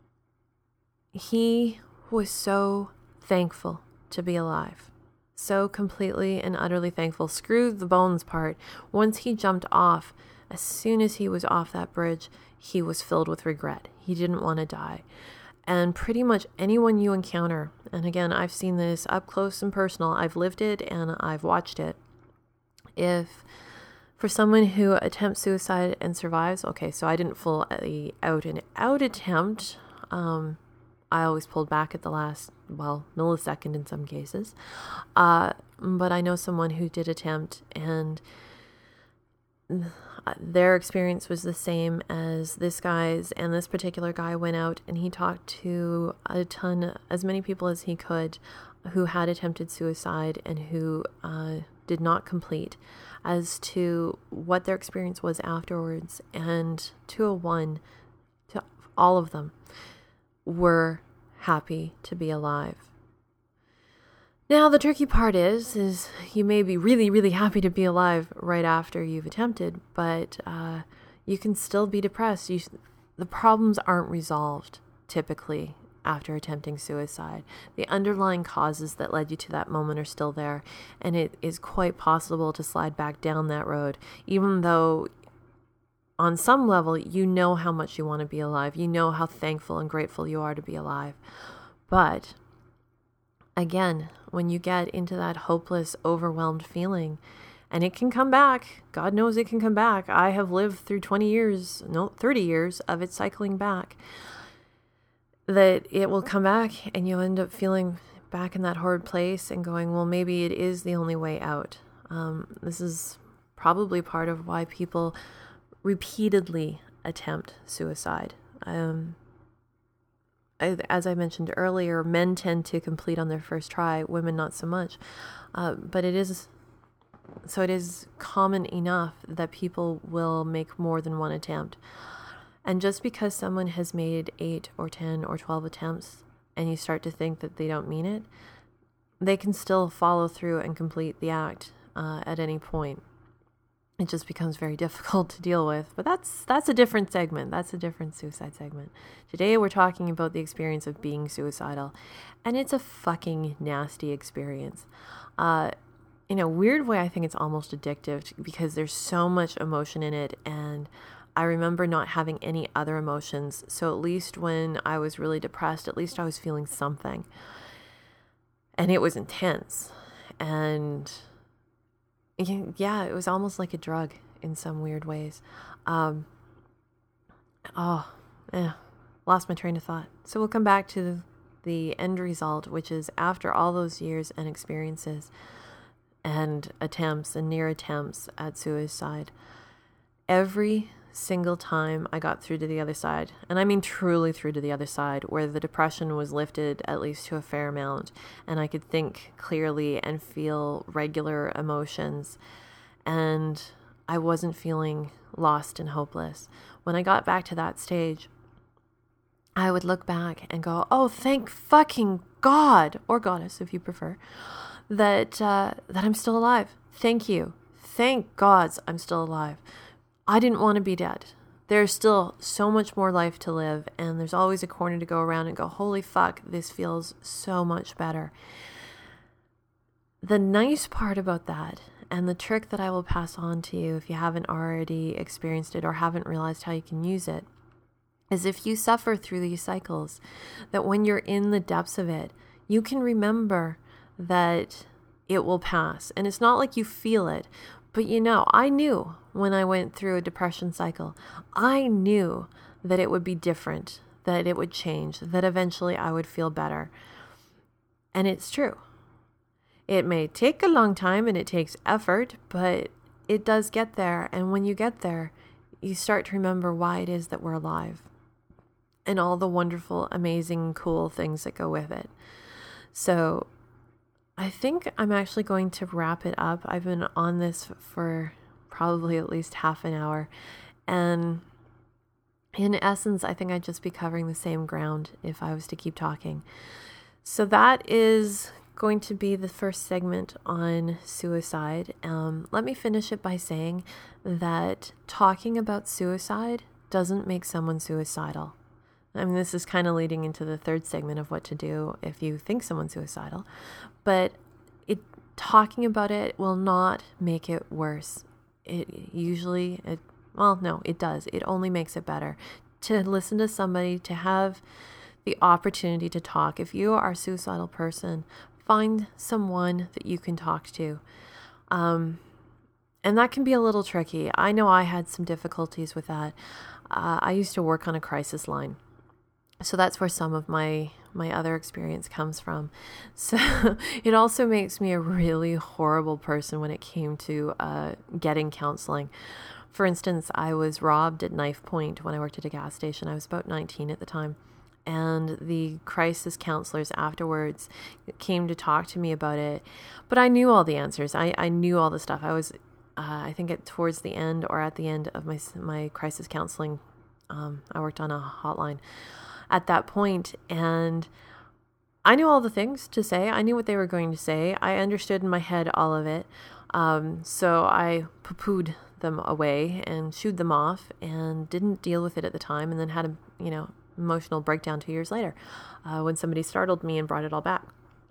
he was so thankful to be alive. So completely and utterly thankful. Screw the bones part. Once he jumped off, as soon as he was off that bridge, he was filled with regret. He didn't want to die. And pretty much anyone you encounter, and again, I've seen this up close and personal, I've lived it and I've watched it. If for someone who attempts suicide and survives, okay, so I didn't full out and out attempt. Um, I always pulled back at the last, well, millisecond in some cases. Uh, but I know someone who did attempt, and their experience was the same as this guy's, and this particular guy went out and he talked to a ton, as many people as he could, who had attempted suicide and who uh, did not complete, as to what their experience was afterwards. And to a one, to all of them were happy to be alive. Now, the tricky part is, is you may be really, really happy to be alive right after you've attempted, but uh, you can still be depressed. You, the problems aren't resolved, typically, after attempting suicide. The underlying causes that led you to that moment are still there, and it is quite possible to slide back down that road, even though on some level you know how much you want to be alive. You know how thankful and grateful you are to be alive. But again, when you get into that hopeless, overwhelmed feeling, and it can come back, God knows it can come back. I have lived through twenty years, no, thirty years of it cycling back, that it will come back and you'll end up feeling back in that horrid place and going, well, maybe it is the only way out. Um, this is probably part of why people repeatedly attempt suicide. Um, As I mentioned earlier, men tend to complete on their first try, women not so much. Uh, but it is, so it is common enough that people will make more than one attempt. And just because someone has made eight or ten or twelve attempts and you start to think that they don't mean it, they can still follow through and complete the act uh, at any point. It just becomes very difficult to deal with. But that's that's a different segment. That's a different suicide segment. Today we're talking about the experience of being suicidal. And it's a fucking nasty experience. Uh, in a weird way, I think it's almost addictive because there's so much emotion in it. And I remember not having any other emotions. So at least when I was really depressed, at least I was feeling something. And it was intense. And Yeah, it was almost like a drug in some weird ways. Um, oh, eh, lost my train of thought. So we'll come back to the, the end result, which is after all those years and experiences and attempts and near attempts at suicide, every single time I got through to the other side, and I mean truly through to the other side, where the depression was lifted at least to a fair amount, and I could think clearly and feel regular emotions, and I wasn't feeling lost and hopeless. When I got back to that stage, I would look back and go, oh, thank fucking God, or goddess if you prefer, that uh, that I'm still alive. Thank you. Thank gods I'm still alive. I didn't want to be dead. There's still so much more life to live, and there's always a corner to go around and go, holy fuck, this feels so much better. The nice part about that, and the trick that I will pass on to you if you haven't already experienced it or haven't realized how you can use it, is if you suffer through these cycles, that when you're in the depths of it, you can remember that it will pass. And it's not like you feel it, but you know, I knew when I went through a depression cycle, I knew that it would be different, that it would change, that eventually I would feel better. And it's true. It may take a long time and it takes effort, but it does get there. And when you get there, you start to remember why it is that we're alive and all the wonderful, amazing, cool things that go with it. So I think I'm actually going to wrap it up. I've been on this for probably at least half an hour. And in essence, I think I'd just be covering the same ground if I was to keep talking. So that is going to be the first segment on suicide. Um, let me finish it by saying that talking about suicide doesn't make someone suicidal. I mean, this is kind of leading into the third segment of what to do if you think someone's suicidal, but it talking about it will not make it worse. It usually, it, well, no, it does. It only makes it better to listen to somebody, to have the opportunity to talk. If you are a suicidal person, find someone that you can talk to. Um, and that can be a little tricky. I know I had some difficulties with that. Uh, I used to work on a crisis line. So that's where some of my, my other experience comes from. So it also makes me a really horrible person when it came to uh, getting counseling. For instance, I was robbed at knife point when I worked at a gas station. I was about nineteen at the time. And the crisis counselors afterwards came to talk to me about it. But I knew all the answers. I, I knew all the stuff. I was, uh, I think at towards the end or at the end of my, my crisis counseling, um, I worked on a hotline at that point, and I knew all the things to say. I knew what they were going to say. I understood in my head all of it. Um, so I poo-pooed them away and shooed them off and didn't deal with it at the time, and then had a, you know, emotional breakdown two years later uh, when somebody startled me and brought it all back.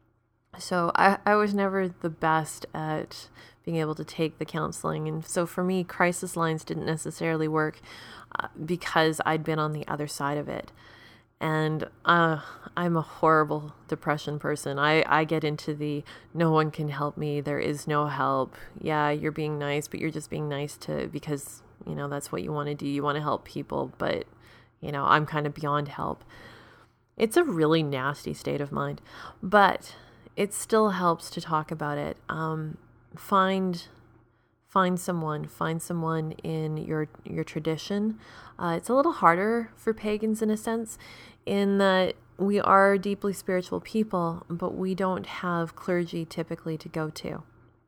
So I, I was never the best at being able to take the counseling. And so for me, crisis lines didn't necessarily work uh, because I'd been on the other side of it. And uh, I'm a horrible depression person. I, I get into the no one can help me. There is no help. Yeah, you're being nice, but you're just being nice to because, you know, that's what you want to do. You want to help people, but, you know, I'm kind of beyond help. It's a really nasty state of mind, but it still helps to talk about it. Um, find find someone, find someone in your your tradition. Uh, it's a little harder for pagans in a sense, in that we are deeply spiritual people, but we don't have clergy typically to go to.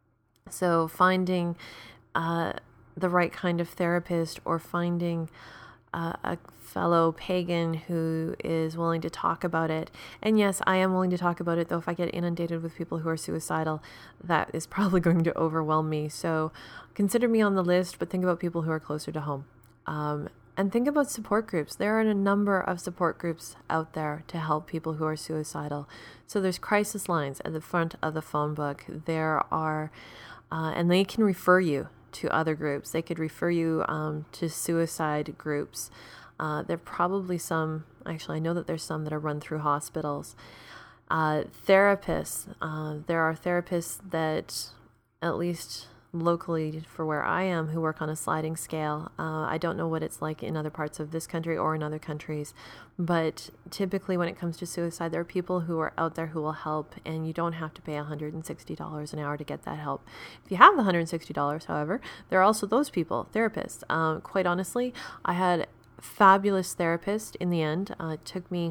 So finding uh, the right kind of therapist, or finding uh, a fellow pagan who is willing to talk about it. And yes, I am willing to talk about it, though if I get inundated with people who are suicidal, that is probably going to overwhelm me. So consider me on the list, but think about people who are closer to home. Um, and think about support groups. There are a number of support groups out there to help people who are suicidal. So there's crisis lines at the front of the phone book. There are, uh, and they can refer you to other groups. They could refer you um, to suicide groups. Uh, there are probably some, actually I know that there's some that are run through hospitals. Uh, therapists, uh, there are therapists that at least locally for where I am who work on a sliding scale. Uh, I don't know what it's like in other parts of this country or in other countries, but typically when it comes to suicide, there are people who are out there who will help, and you don't have to pay one hundred sixty dollars an hour to get that help. If you have the one hundred sixty dollars, however, there are also those people, therapists. Um, quite honestly, I had a fabulous therapist in the end. Uh, it took me,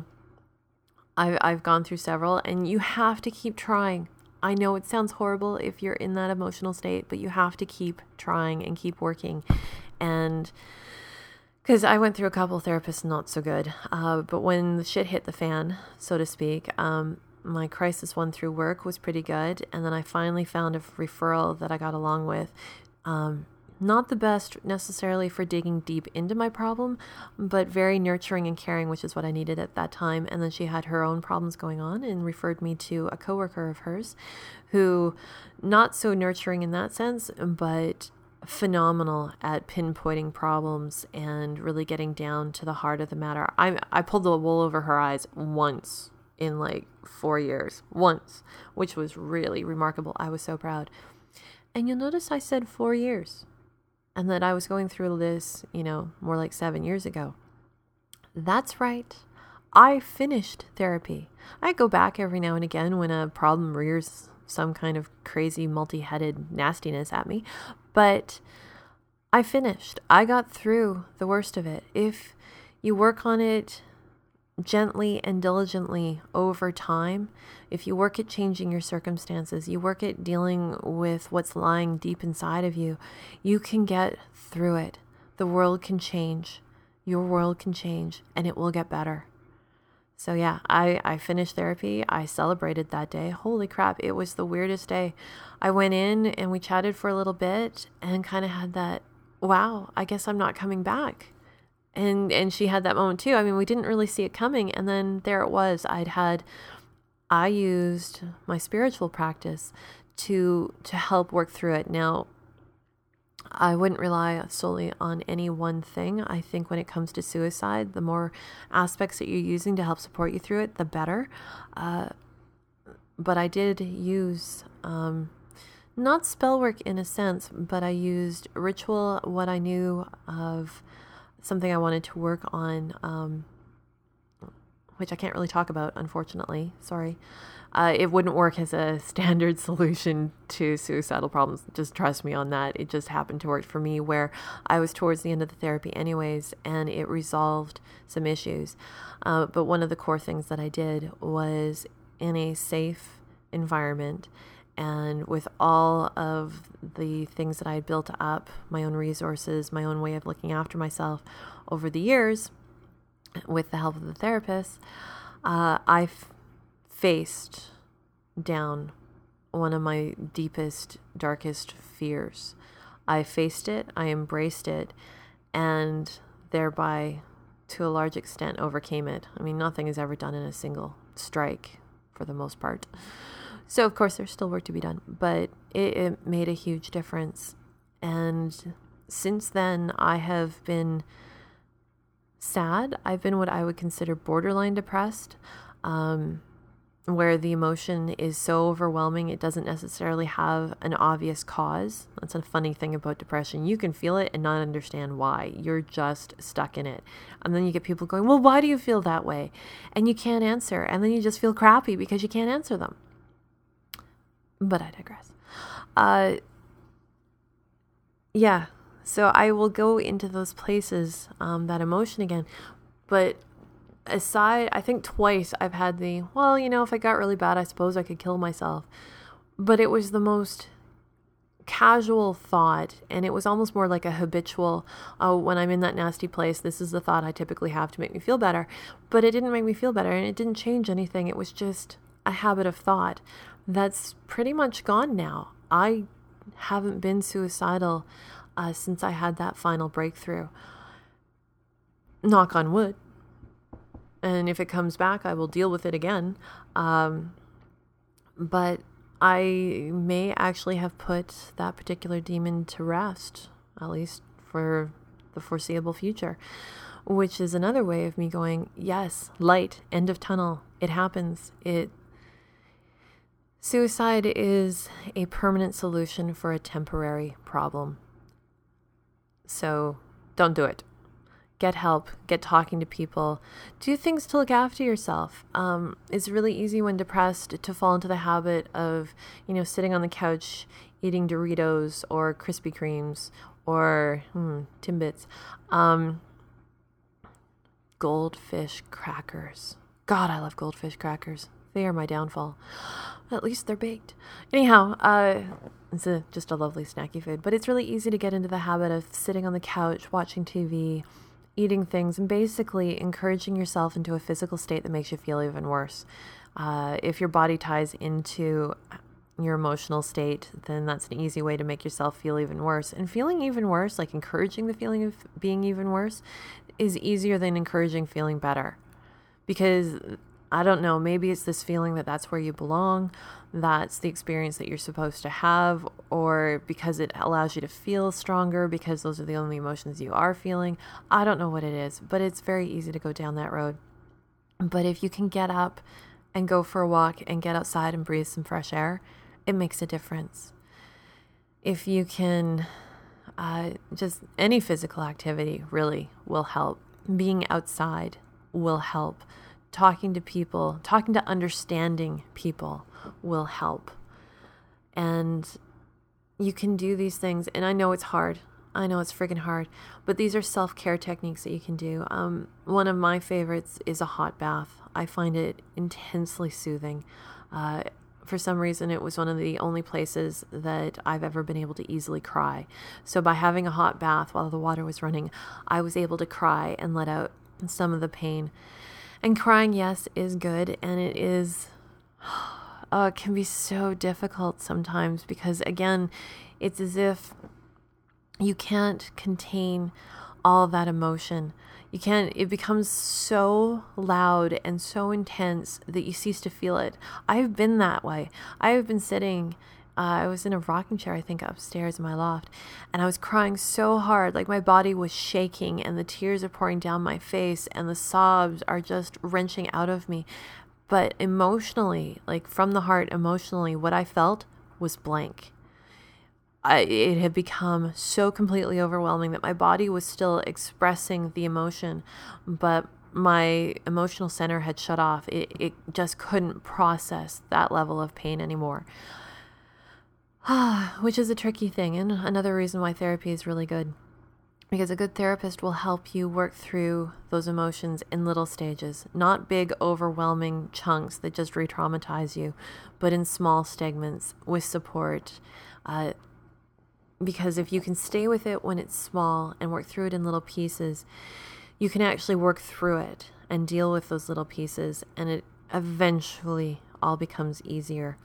I, I've gone through several, and you have to keep trying. I know it sounds horrible if you're in that emotional state, but you have to keep trying and keep working. And because I went through a couple of therapists, not so good. Uh, but when the shit hit the fan, so to speak, um, my crisis one through work was pretty good. And then I finally found a referral that I got along with. Um, Not the best necessarily for digging deep into my problem, but very nurturing and caring, which is what I needed at that time. And then she had her own problems going on and referred me to a coworker of hers who, not so nurturing in that sense, but phenomenal at pinpointing problems and really getting down to the heart of the matter. I I pulled the wool over her eyes once in like four years, once, which was really remarkable. I was so proud. And you'll notice I said four years. And that I was going through this, you know, more like seven years ago. That's right. I finished therapy. I go back every now and again when a problem rears some kind of crazy multi-headed nastiness at me. But I finished. I got through the worst of it. If you work on it gently and diligently over time, if you work at changing your circumstances, you work at dealing with what's lying deep inside of you, you can get through it. The world can change. Your world can change, and it will get better. So yeah, I, I finished therapy. I celebrated that day. Holy crap, it was the weirdest day. I went in and we chatted for a little bit and kind of had that, wow, I guess I'm not coming back. And and she had that moment too. I mean, we didn't really see it coming. And then there it was. I'd had, I used my spiritual practice to to help work through it. Now, I wouldn't rely solely on any one thing. I think when it comes to suicide, the more aspects that you're using to help support you through it, the better. Uh, but I did use, um, not spell work in a sense, but I used ritual, what I knew of something I wanted to work on, um, which I can't really talk about, unfortunately. Sorry. Uh, it wouldn't work as a standard solution to suicidal problems. Just trust me on that. It just happened to work for me where I was towards the end of the therapy anyways, and it resolved some issues. Uh, but one of the core things that I did was in a safe environment and with all of the things that I had built up, my own resources, my own way of looking after myself over the years, with the help of the therapist, uh, I f- faced down one of my deepest, darkest fears. I faced it, I embraced it, and thereby, to a large extent, overcame it. I mean, nothing is ever done in a single strike, for the most part. So, of course, there's still work to be done, but it, it made a huge difference. And since then, I have been sad. I've been what I would consider borderline depressed, um, where the emotion is so overwhelming, it doesn't necessarily have an obvious cause. That's a funny thing about depression. You can feel it and not understand why. You're just stuck in it. And then you get people going, well, why do you feel that way? And you can't answer. And then you just feel crappy because you can't answer them. But I digress. Uh, yeah, so I will go into those places, um, that emotion again. But aside, I think twice I've had the, well, you know, if I got really bad, I suppose I could kill myself. But it was the most casual thought, and it was almost more like a habitual, oh, when I'm in that nasty place, this is the thought I typically have to make me feel better. But it didn't make me feel better, and it didn't change anything. It was just a habit of thought. That's pretty much gone now. I haven't been suicidal uh, since I had that final breakthrough. Knock on wood. And if it comes back, I will deal with it again. Um, but I may actually have put that particular demon to rest, at least for the foreseeable future, which is another way of me going, yes, light, end of tunnel. It happens. It Suicide is a permanent solution for a temporary problem. So don't do it. Get help, get talking to people, do things to look after yourself. Um, it's really easy when depressed to fall into the habit of, you know, sitting on the couch, eating Doritos or Krispy Kremes or hmm, Timbits. Um, goldfish crackers. God, I love goldfish crackers. They are my downfall. At least they're baked. Anyhow, uh, it's a, just a lovely snacky food. But it's really easy to get into the habit of sitting on the couch, watching T V, eating things, and basically encouraging yourself into a physical state that makes you feel even worse. Uh, if your body ties into your emotional state, then that's an easy way to make yourself feel even worse. And feeling even worse, like encouraging the feeling of being even worse, is easier than encouraging feeling better. Because I don't know, maybe it's this feeling that that's where you belong, that's the experience that you're supposed to have, or because it allows you to feel stronger because those are the only emotions you are feeling. I don't know what it is, but it's very easy to go down that road. But if you can get up and go for a walk and get outside and breathe some fresh air, it makes a difference. If you can, uh, just any physical activity really will help. Being outside will help. Talking to people, talking to understanding people will help. And you can do these things. And I know it's hard. I know it's friggin' hard. But these are self-care techniques that you can do. Um, one of my favorites is a hot bath. I find it intensely soothing. Uh, for some reason, it was one of the only places that I've ever been able to easily cry. So by having a hot bath while the water was running, I was able to cry and let out some of the pain. And crying, yes, is good, and it is, uh, it can be so difficult sometimes because, again, it's as if you can't contain all that emotion. You can't, it becomes so loud and so intense that you cease to feel it. I've been that way. I have been sitting Uh, I was in a rocking chair, I think, upstairs in my loft, and I was crying so hard, like my body was shaking, and the tears are pouring down my face, and the sobs are just wrenching out of me. But emotionally, like from the heart, emotionally, what I felt was blank. I, it had become so completely overwhelming that my body was still expressing the emotion, but my emotional center had shut off. It, it just couldn't process that level of pain anymore. Which is a tricky thing, and another reason why therapy is really good. Because a good therapist will help you work through those emotions in little stages, not big, overwhelming chunks that just re-traumatize you, but in small segments with support. Uh, because if you can stay with it when it's small and work through it in little pieces, you can actually work through it and deal with those little pieces, and it eventually all becomes easier.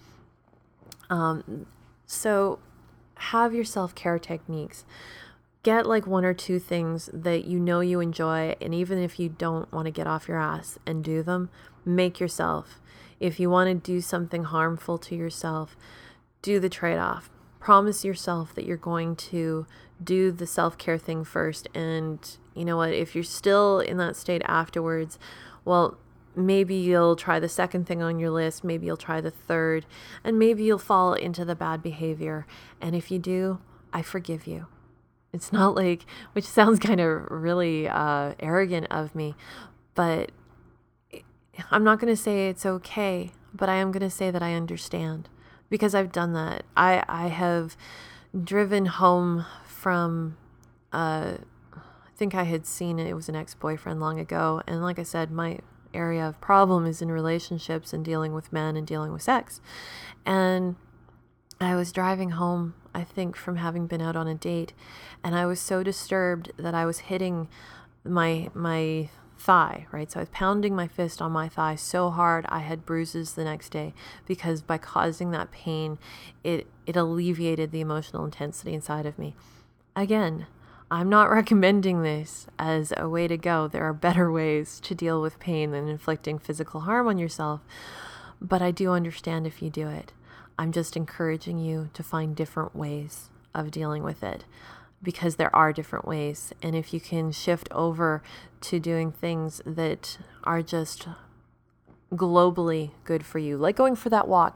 Um, So have your self-care techniques. Get like one or two things that you know you enjoy, and even if you don't want to get off your ass and do them, make yourself. If you want to do something harmful to yourself, do the trade-off. Promise yourself that you're going to do the self-care thing first, and you know what, if you're still in that state afterwards, well, maybe you'll try the second thing on your list, maybe you'll try the third, and maybe you'll fall into the bad behavior. And if you do, I forgive you. It's not like, which sounds kind of really uh, arrogant of me, but I'm not going to say it's okay, but I am going to say that I understand, because I've done that. I, I have driven home from, uh, I think I had seen it, it was an ex-boyfriend long ago, and like I said, my area of problem is in relationships and dealing with men and dealing with sex. And I was driving home, I think, from having been out on a date, and I was so disturbed that I was hitting my my thigh, right? So I was pounding my fist on my thigh so hard I had bruises the next day, because by causing that pain, it it alleviated the emotional intensity inside of me. Again, I'm not recommending this as a way to go. There are better ways to deal with pain than inflicting physical harm on yourself, but I do understand if you do it. I'm just encouraging you to find different ways of dealing with it, because there are different ways. And if you can shift over to doing things that are just globally good for you, like going for that walk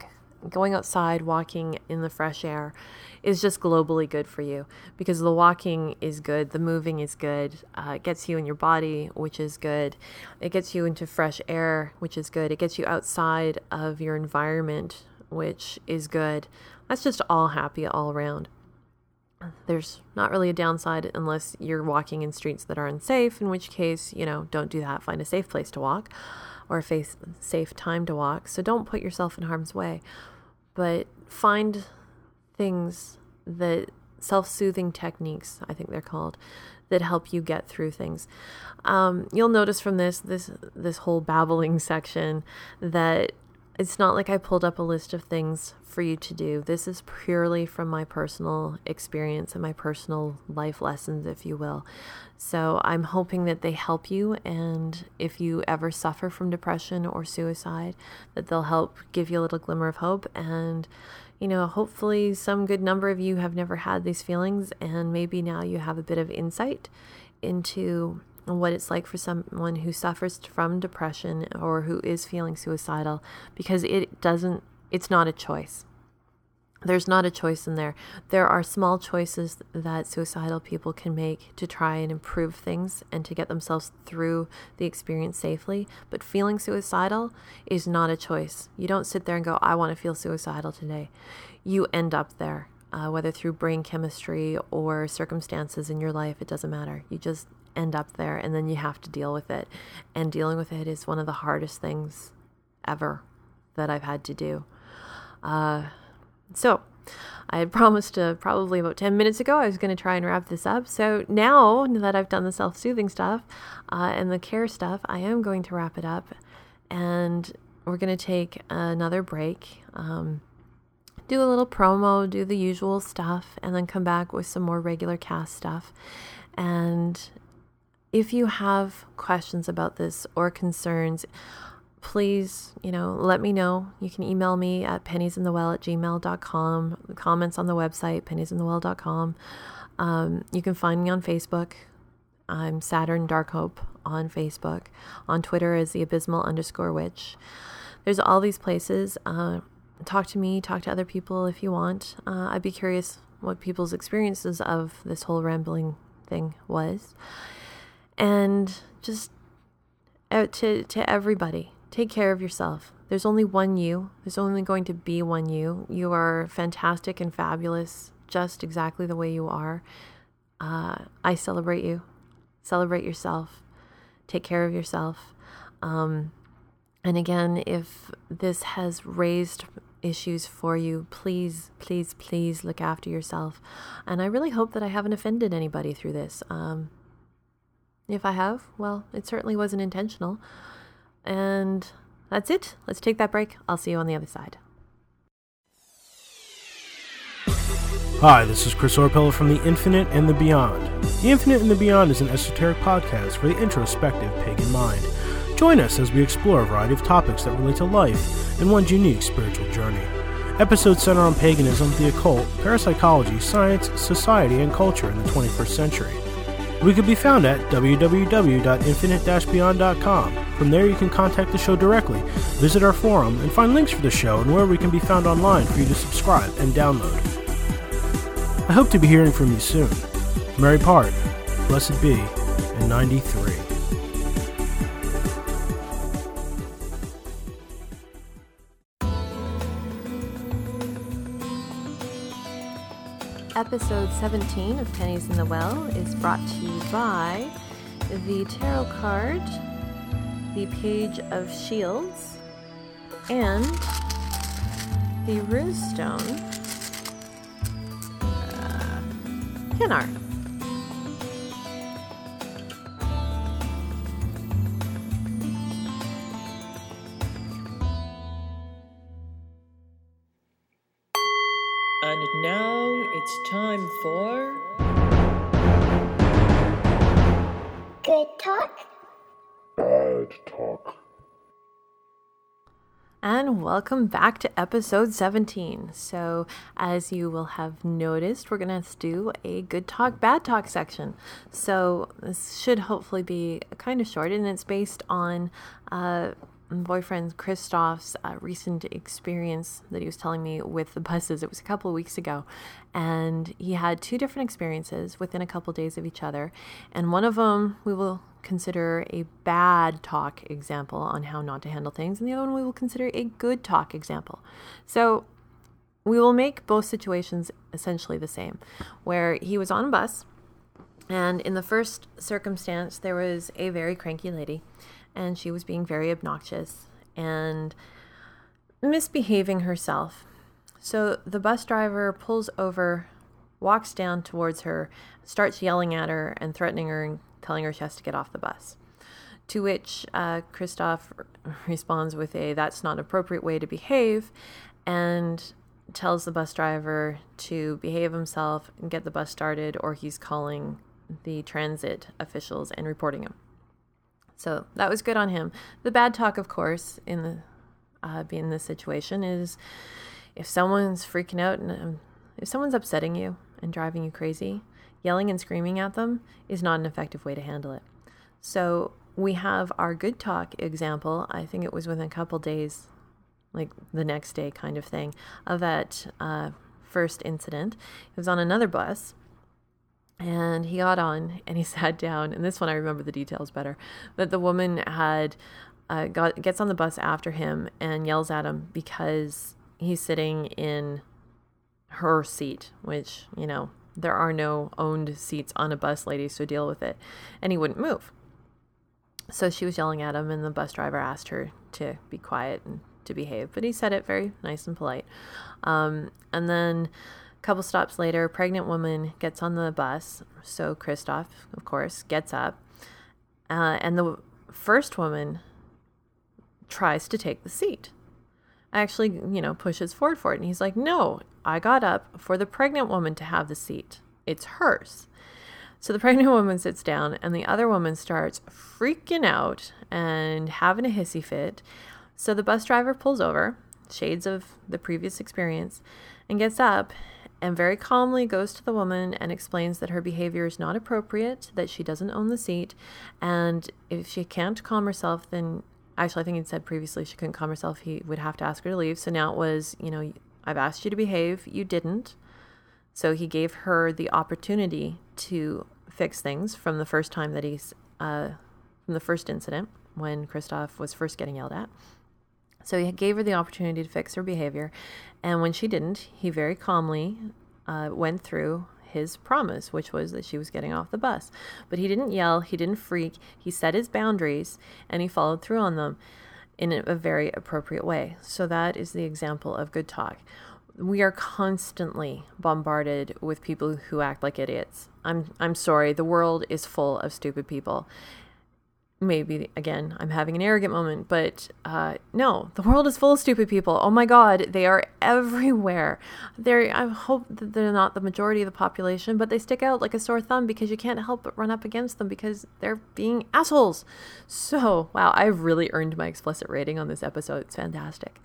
going outside, walking in the fresh air is just globally good for you, because the walking is good, the moving is good, uh, it gets you in your body, which is good, it gets you into fresh air, which is good, it gets you outside of your environment, which is good. That's just all happy all around. There's not really a downside unless you're walking in streets that are unsafe, in which case, you know, don't do that. Find a safe place to walk, or a face, safe time to walk. So don't put yourself in harm's way, but find things that, self-soothing techniques, I think they're called, that help you get through things. Um, you'll notice from this, this, this whole babbling section that it's not like I pulled up a list of things for you to do. This is purely from my personal experience and my personal life lessons, if you will. So I'm hoping that they help you, and if you ever suffer from depression or suicide, that they'll help give you a little glimmer of hope. And, you know, hopefully some good number of you have never had these feelings, and maybe now you have a bit of insight into what it's like for someone who suffers from depression or who is feeling suicidal, because it doesn't, it's not a choice. There's not a choice in there. There are small choices that suicidal people can make to try and improve things and to get themselves through the experience safely. But feeling suicidal is not a choice. You don't sit there and go, I want to feel suicidal today. You end up there, uh, whether through brain chemistry or circumstances in your life, it doesn't matter. You just end up there, and then you have to deal with it. And dealing with it is one of the hardest things ever that I've had to do. Uh, so I had promised uh, probably about ten minutes ago I was going to try and wrap this up. So now that I've done the self-soothing stuff uh, and the care stuff, I am going to wrap it up, and we're going to take another break, um, do a little promo, do the usual stuff, and then come back with some more regular cast stuff. And if you have questions about this or concerns, please, you know, let me know. You can email me at penniesinthewell at gmail dot com, comments on the website, penniesinthewell dot com. Um, you can find me on Facebook. I'm Saturn Darkhope on Facebook. On Twitter is the abysmal underscore witch. There's all these places. Uh, talk to me, talk to other people if you want. Uh, I'd be curious what people's experiences of this whole rambling thing was. And just out to, to everybody, take care of yourself. There's only one you. There's only going to be one you. You are fantastic and fabulous, just exactly the way you are. Uh, I celebrate you. Celebrate yourself. Take care of yourself. Um, and again, if this has raised issues for you, please, please, please look after yourself. And I really hope that I haven't offended anybody through this. Um, If I have, well, it certainly wasn't intentional. And that's it. Let's take that break. I'll see you on the other side. Hi, this is Chris Orpella from The Infinite and the Beyond. The Infinite and the Beyond is an esoteric podcast for the introspective pagan mind. Join us as we explore a variety of topics that relate to life and one's unique spiritual journey. Episodes center on paganism, the occult, parapsychology, science, society, and culture in the twenty-first century. We could be found at w w w dot infinite dash beyond dot com. From there you can contact the show directly, visit our forum, and find links for the show and where we can be found online for you to subscribe and download. I hope to be hearing from you soon. Mary Part, Blessed Be, and ninety-three. Episode seventeen of Pennies in the Well is brought to you by the Tarot card, the Page of Shields, and the Runestone uh, pin art. And now it's time for... Good talk? Bad talk. And welcome back to episode seventeen. So, as you will have noticed, we're going to do a good talk, bad talk section. So, this should hopefully be kind of short, and it's based on uh, boyfriend Christoph's uh, recent experience that he was telling me with the buses. It was a couple of weeks ago, and he had two different experiences within a couple of days of each other. And one of them we will consider a bad talk example on how not to handle things, and the other one we will consider a good talk example. So we will make both situations essentially the same, where he was on a bus, and in the first circumstance, there was a very cranky lady, and she was being very obnoxious and misbehaving herself. So the bus driver pulls over, walks down towards her, starts yelling at her and threatening her and telling her she has to get off the bus. To which uh, Christoph responds with a, "That's not an appropriate way to behave," and tells the bus driver to behave himself and get the bus started, or he's calling the transit officials and reporting him. So that was good on him. The bad talk, of course, in the uh, being in this situation is if someone's freaking out and um, if someone's upsetting you and driving you crazy, yelling and screaming at them is not an effective way to handle it. So we have our good talk example. I think it was within a couple days, like the next day kind of thing, of that uh, first incident. It was on another bus. And he got on and he sat down, and this one I remember the details better, that the woman had uh, got gets on the bus after him and yells at him because he's sitting in her seat, which, you know, there are no owned seats on a bus, ladies, so deal with it. And he wouldn't move. So she was yelling at him, and the bus driver asked her to be quiet and to behave, but he said it very nice and polite. Um, and then couple stops later, a pregnant woman gets on the bus. So Christoph, of course, gets up. Uh, and the first woman tries to take the seat. Actually, you know, pushes forward for it. And he's like, "No, I got up for the pregnant woman to have the seat. It's hers." So the pregnant woman sits down, and the other woman starts freaking out and having a hissy fit. So the bus driver pulls over, shades of the previous experience, and gets up and very calmly goes to the woman and explains that her behavior is not appropriate, that she doesn't own the seat, and if she can't calm herself, then actually I think he'd said previously she couldn't calm herself, he would have to ask her to leave. So now it was, you know, "I've asked you to behave, you didn't." So he gave her the opportunity to fix things from the first time that he's, uh, from the first incident when Christoph was first getting yelled at. So he gave her the opportunity to fix her behavior, and when she didn't, he very calmly uh, went through his promise, which was that she was getting off the bus. But he didn't yell, he didn't freak, he set his boundaries, and he followed through on them in a very appropriate way. So that is the example of good talk. We are constantly bombarded with people who act like idiots. I'm I'm sorry, the world is full of stupid people. Maybe, again, I'm having an arrogant moment, but uh, no, the world is full of stupid people. Oh my God, they are everywhere. They're, I hope that they're not the majority of the population, but they stick out like a sore thumb because you can't help but run up against them because they're being assholes. So, wow, I've really earned my explicit rating on this episode. It's fantastic.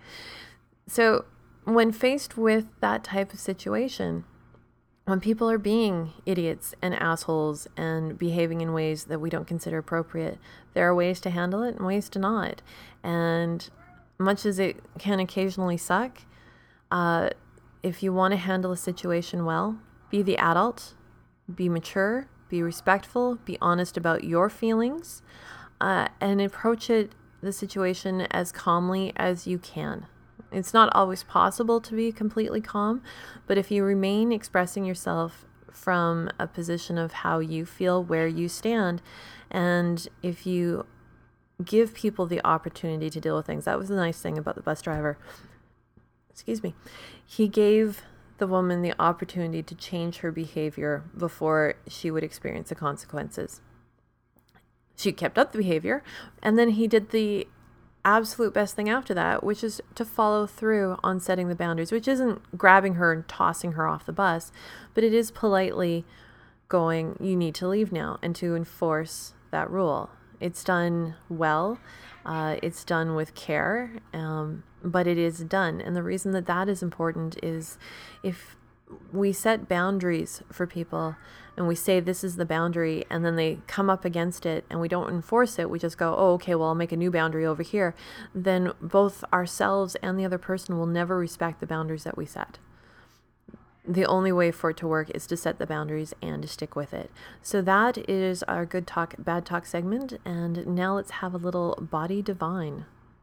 So, when faced with that type of situation, when people are being idiots and assholes and behaving in ways that we don't consider appropriate, there are ways to handle it and ways to not. And much as it can occasionally suck, uh, if you want to handle a situation well, be the adult, be mature, be respectful, be honest about your feelings, uh, and approach it, the situation as calmly as you can. It's not always possible to be completely calm, but if you remain expressing yourself from a position of how you feel, where you stand, and if you give people the opportunity to deal with things, that was the nice thing about the bus driver. Excuse me. He gave the woman the opportunity to change her behavior before she would experience the consequences. She kept up the behavior, and then he did the absolute best thing after that, which is to follow through on setting the boundaries, which isn't grabbing her and tossing her off the bus, but it is politely going, "You need to leave now," and to enforce that rule. It's done well. Uh, it's done with care, um, but it is done. And the reason that that is important is if we set boundaries for people and we say this is the boundary, and then they come up against it and we don't enforce it, we just go, oh, okay, well, I'll make a new boundary over here, then both ourselves and the other person will never respect the boundaries that we set. The only way for it to work is to set the boundaries and to stick with it. So that is our good talk, bad talk segment. And now let's have a little body divine.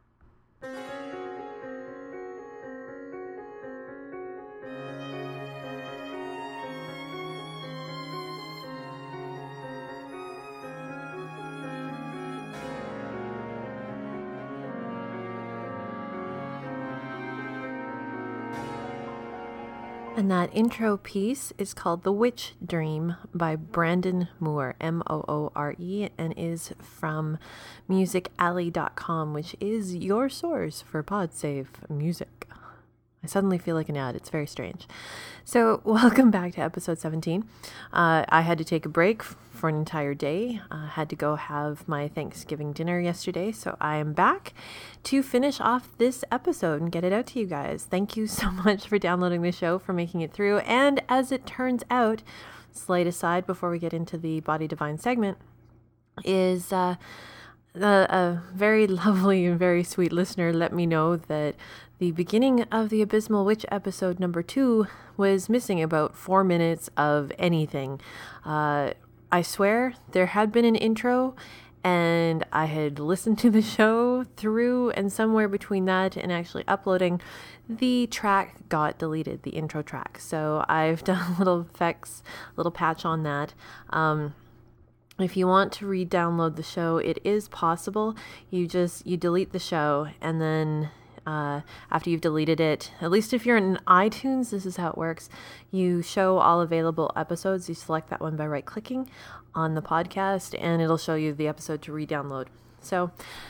And that intro piece is called The Witch Dream by Brandon Moore, M O O R E, and is from music alley dot com, which is your source for PodSafe music. I suddenly feel like an ad. It's very strange. So welcome back to episode seventeen. Uh, I had to take a break for an entire day. I uh, had to go have my Thanksgiving dinner yesterday. So I am back to finish off this episode and get it out to you guys. Thank you so much for downloading the show, for making it through. And as it turns out, slight aside before we get into the Body Divine segment, is uh, a, a very lovely and very sweet listener let me know that the beginning of the Abysmal Witch episode number two was missing about four minutes of anything. Uh, I swear there had been an intro and I had listened to the show through, and somewhere between that and actually uploading, the track got deleted, the intro track. So I've done a little effects, little patch on that. Um, If you want to re-download the show, it is possible. You just, you delete the show, and then uh, after you've deleted it, at least if you're in iTunes, this is how it works. You show all available episodes. You select that one by right-clicking on the podcast, and it'll show you the episode to re-download. So,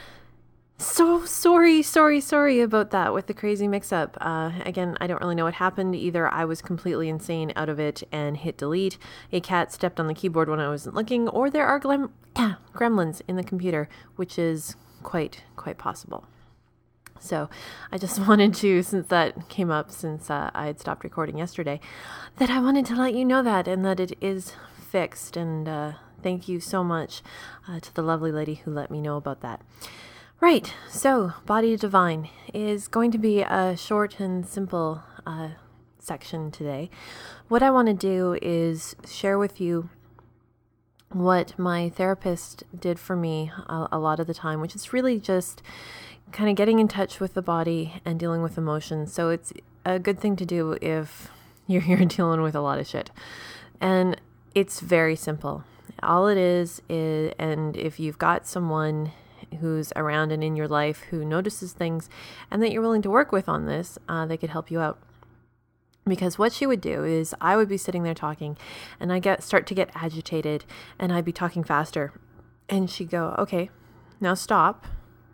so sorry, sorry, sorry about that with the crazy mix-up. Uh, again, I don't really know what happened. Either I was completely insane out of it and hit delete, a cat stepped on the keyboard when I wasn't looking, or there are glem- gremlins in the computer, which is quite, quite possible. So I just wanted to, since that came up, since uh, I had stopped recording yesterday, that I wanted to let you know that, and that it is fixed. And uh, thank you so much uh, to the lovely lady who let me know about that. Right, so Body Divine is going to be a short and simple uh, section today. What I want to do is share with you what my therapist did for me a, a lot of the time, which is really just kind of getting in touch with the body and dealing with emotions. So it's a good thing to do if you're here dealing with a lot of shit. And it's very simple. All it is is, and if you've got someone who's around and in your life who notices things and that you're willing to work with on this, uh, they could help you out. Because what she would do is I would be sitting there talking and I get start to get agitated and I'd be talking faster. And she'd go, okay, now stop.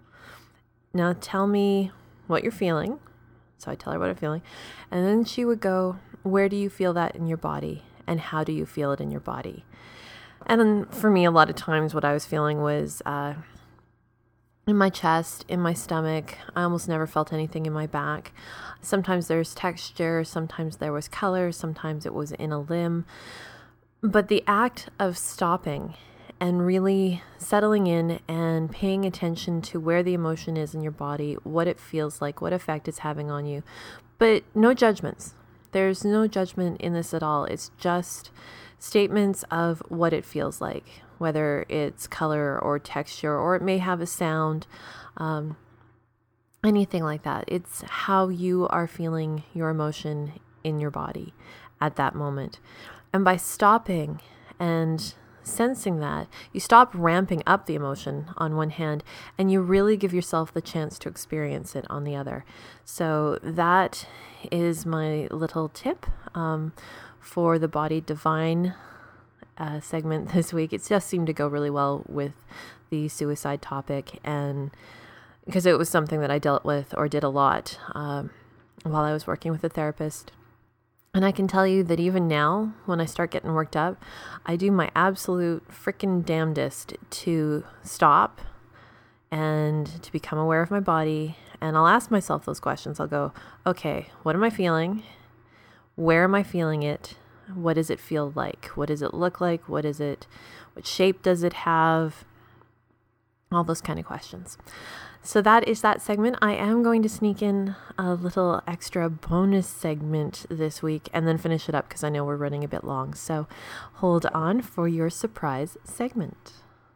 Now tell me what you're feeling. So I tell her what I'm feeling. And then she would go, where do you feel that in your body? And how do you feel it in your body? And then for me, a lot of times what I was feeling was uh, in my chest, in my stomach. I almost never felt anything in my back. Sometimes there's texture, sometimes there was color, sometimes it was in a limb. But the act of stopping and really settling in and paying attention to where the emotion is in your body, what it feels like, what effect it's having on you. But no judgments. There's no judgment in this at all. It's just statements of what it feels like, whether it's color or texture, or it may have a sound, um, anything like that. It's how you are feeling your emotion in your body at that moment. And by stopping and sensing that, you stop ramping up the emotion on one hand, and you really give yourself the chance to experience it on the other. So that is my little tip um, for the Body Divine uh, segment this week. It just seemed to go really well with the suicide topic, and because it was something that I dealt with or did a lot um, while I was working with a therapist. And I can tell you that even now, when I start getting worked up, I do my absolute freaking damnedest to stop and to become aware of my body. And I'll ask myself those questions. I'll go, okay, what am I feeling? Where am I feeling it? What does it feel like? What does it look like? What is it? What shape does it have? All those kind of questions. So that is that segment. I am going to sneak in a little extra bonus segment this week and then finish it up because I know we're running a bit long. So hold on for your surprise segment.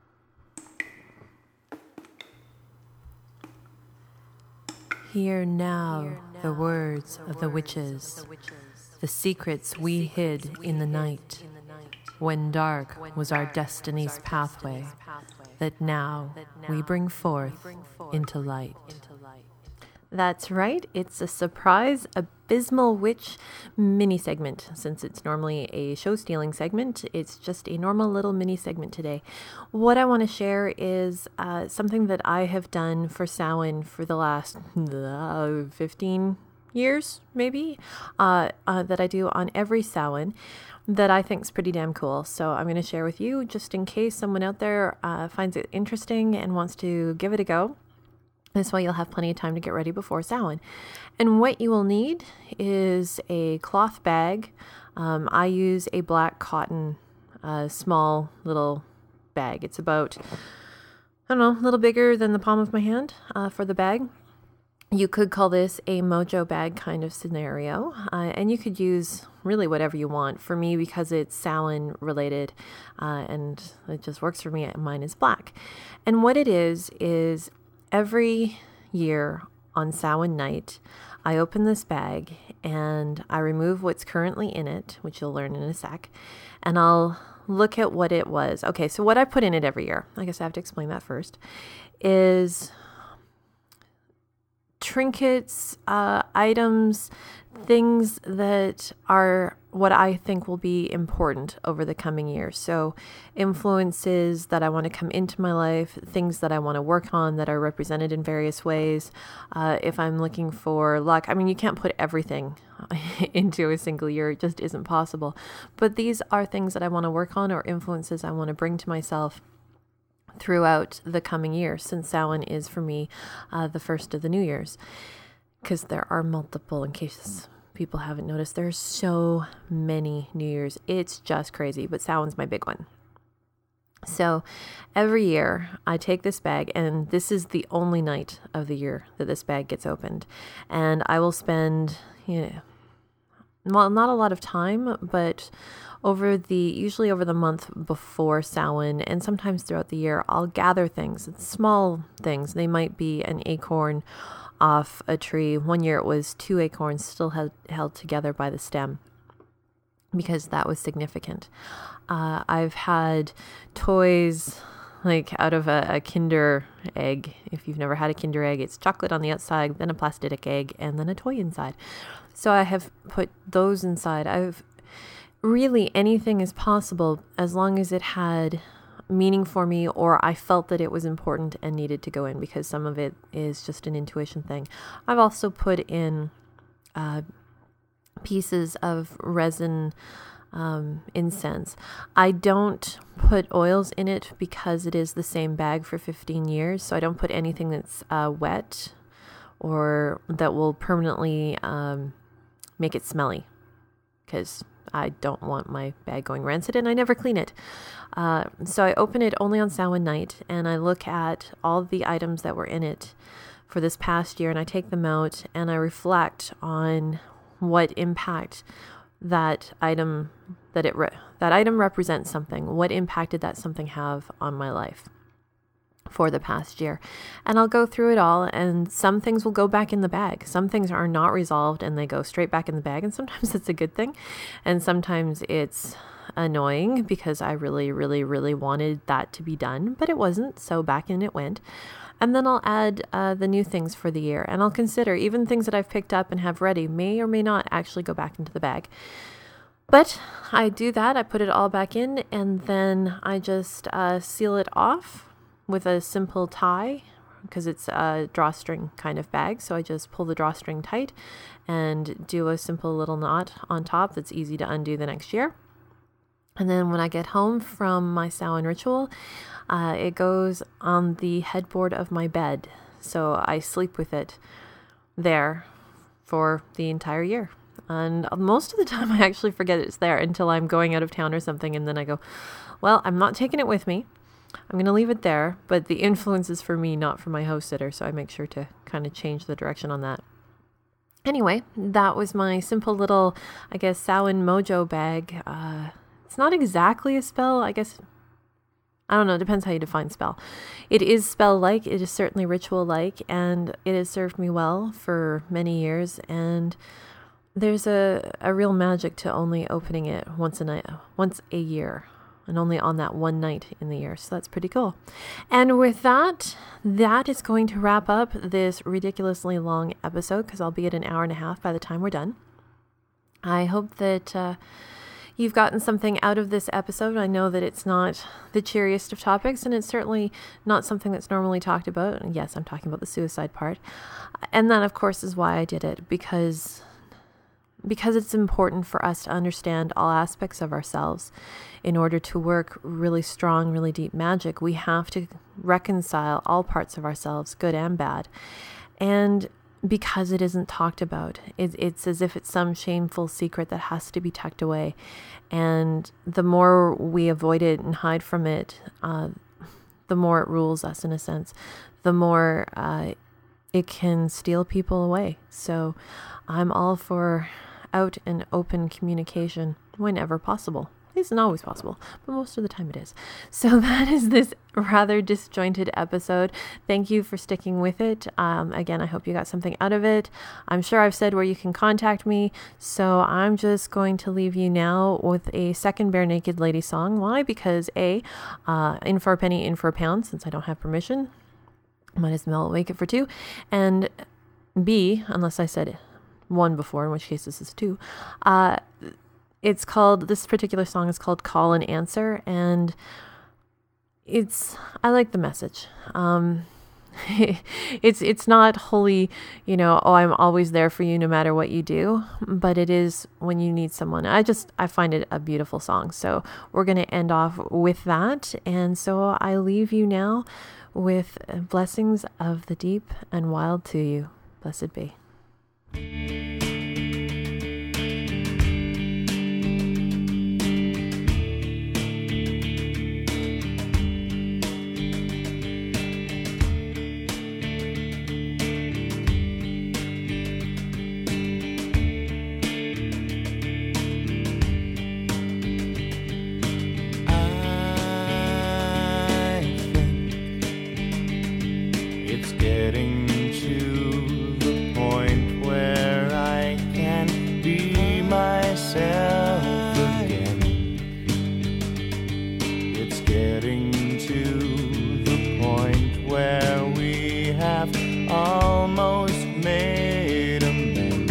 Hear now the words of the witches, the secrets we hid in the night, when dark was our destiny's pathway, that now we bring forth into light. That's right, it's a surprise Abysmal Witch mini segment. Since it's normally a show-stealing segment, it's just a normal little mini segment today. What I want to share is uh, something that I have done for Samhain for the last uh, fifteen years, maybe, uh, uh, that I do on every Samhain, that I think is pretty damn cool. So I'm going to share with you just in case someone out there uh, finds it interesting and wants to give it a go. This way you'll have plenty of time to get ready before Samhain. And what you will need is a cloth bag. Um, I use a black cotton uh, small little bag. It's about, I don't know, a little bigger than the palm of my hand uh, for the bag. You could call this a mojo bag kind of scenario, uh, and you could use really whatever you want. For me, because it's Samhain related, uh, and it just works for me, mine is black. And what it is, is every year on Samhain night, I open this bag and I remove what's currently in it, which you'll learn in a sec, and I'll look at what it was. Okay, so what I put in it every year, I guess I have to explain that first, is trinkets, uh, items, things that are what I think will be important over the coming year. So influences that I want to come into my life, things that I want to work on that are represented in various ways. Uh, if I'm looking for luck, I mean, you can't put everything into a single year. It just isn't possible. But these are things that I want to work on or influences I want to bring to myself throughout the coming year, since Samhain is for me uh, the first of the New Year's, because there are multiple, in case people haven't noticed, there's so many New Year's. It's just crazy, but Samhain's my big one. So every year I take this bag, and this is the only night of the year that this bag gets opened, and I will spend, you know, well, not a lot of time, but over the, usually over the month before Samhain, and sometimes throughout the year, I'll gather things, small things. They might be an acorn off a tree. One year it was two acorns still held, held together by the stem, because that was significant. Uh, I've had toys like out of a, a Kinder egg. If you've never had a Kinder egg, it's chocolate on the outside, then a plastic egg, and then a toy inside. So I have put those inside. I've really, anything is possible as long as it had meaning for me, or I felt that it was important and needed to go in, because some of it is just an intuition thing. I've also put in uh, pieces of resin um, incense. I don't put oils in it because it is the same bag for fifteen years, so I don't put anything that's uh, wet or that will permanently um, make it smelly, because I don't want my bag going rancid, and I never clean it. Uh, so I open it only on Samhain night, and I look at all the items that were in it for this past year, and I take them out, and I reflect on what impact that item that it re- that item represents something. What impact did that something have on my life for the past year? And I'll go through it all, and some things will go back in the bag. Some things are not resolved and they go straight back in the bag, and sometimes it's a good thing, and sometimes it's annoying because I really really really wanted that to be done, but it wasn't, so back in it went. And then I'll add uh, the new things for the year, and I'll consider even things that I've picked up and have ready may or may not actually go back into the bag. But I do that, I put it all back in, and then I just uh, seal it off with a simple tie, because it's a drawstring kind of bag. So I just pull the drawstring tight and do a simple little knot on top that's easy to undo the next year. And then when I get home from my Samhain ritual, uh, it goes on the headboard of my bed. So I sleep with it there for the entire year. And most of the time I actually forget it's there until I'm going out of town or something. And then I go, well, I'm not taking it with me. I'm going to leave it there. But the influence is for me, not for my house sitter. So I make sure to kind of change the direction on that. Anyway, that was my simple little, I guess, Samhain Mojo bag. Uh, it's not exactly a spell, I guess. I don't know, it depends how you define spell. It is spell-like, it is certainly ritual-like, and it has served me well for many years, and there's a, a real magic to only opening it once a night, once a year, and only on that one night in the year, so that's pretty cool. And with that, that is going to wrap up this ridiculously long episode, because I'll be at an hour and a half by the time we're done. I hope that... Uh, You've gotten something out of this episode. I know that it's not the cheeriest of topics, and it's certainly not something that's normally talked about. And yes, I'm talking about the suicide part. And that, of course, is why I did it, because because it's important for us to understand all aspects of ourselves. In order to work really strong, really deep magic, we have to reconcile all parts of ourselves, good and bad. And because it isn't talked about. It, it's as if it's some shameful secret that has to be tucked away. And the more we avoid it and hide from it, uh, the more it rules us in a sense. The more uh, it can steal people away. So I'm all for out and open communication whenever possible. It isn't always possible, but most of the time it is. So that is this rather disjointed episode. Thank you for sticking with it. Um, again, I hope you got something out of it. I'm sure I've said where you can contact me, so I'm just going to leave you now with a second Bare Naked Lady song. Why? Because A, uh, in for a penny, in for a pound, since I don't have permission. Might as well make it for two. And B, unless I said one before, in which case this is two, uh, It's called, this particular song is called Call and Answer, and it's, I like the message. Um, it's, it's not wholly, you know, oh, I'm always there for you no matter what you do, but it is when you need someone. I just, I find it a beautiful song. So we're going to end off with that. And so I leave you now with blessings of the deep and wild to you. Blessed be. Getting to the point where I can be myself again. It's getting to the point where we have almost made amends.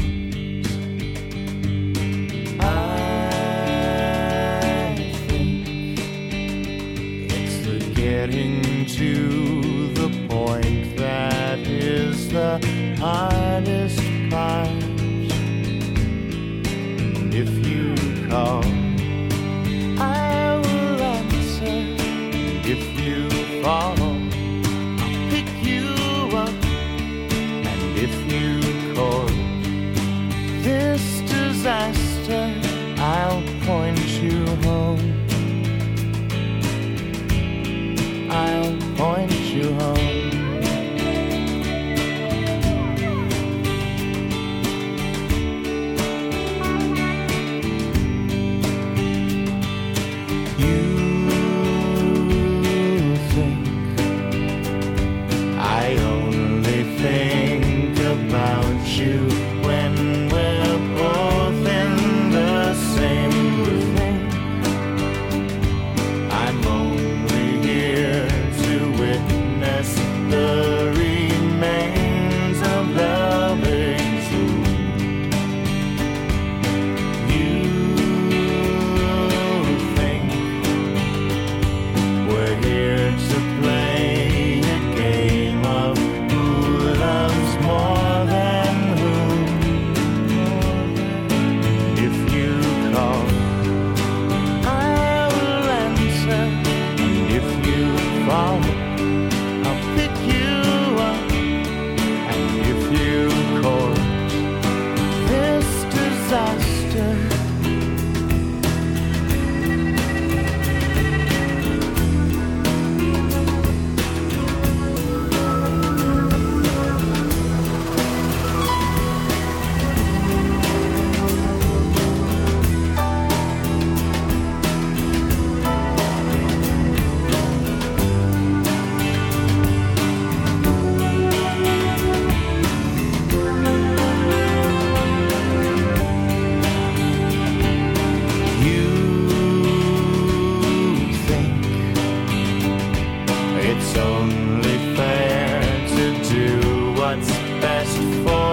I think it's the getting to the point that is the hardest part. If you call, I will answer. If you fall, I'll pick you up. And if you call this disaster, I'll point you home. I'll point you home. Think about you when we're both in the best for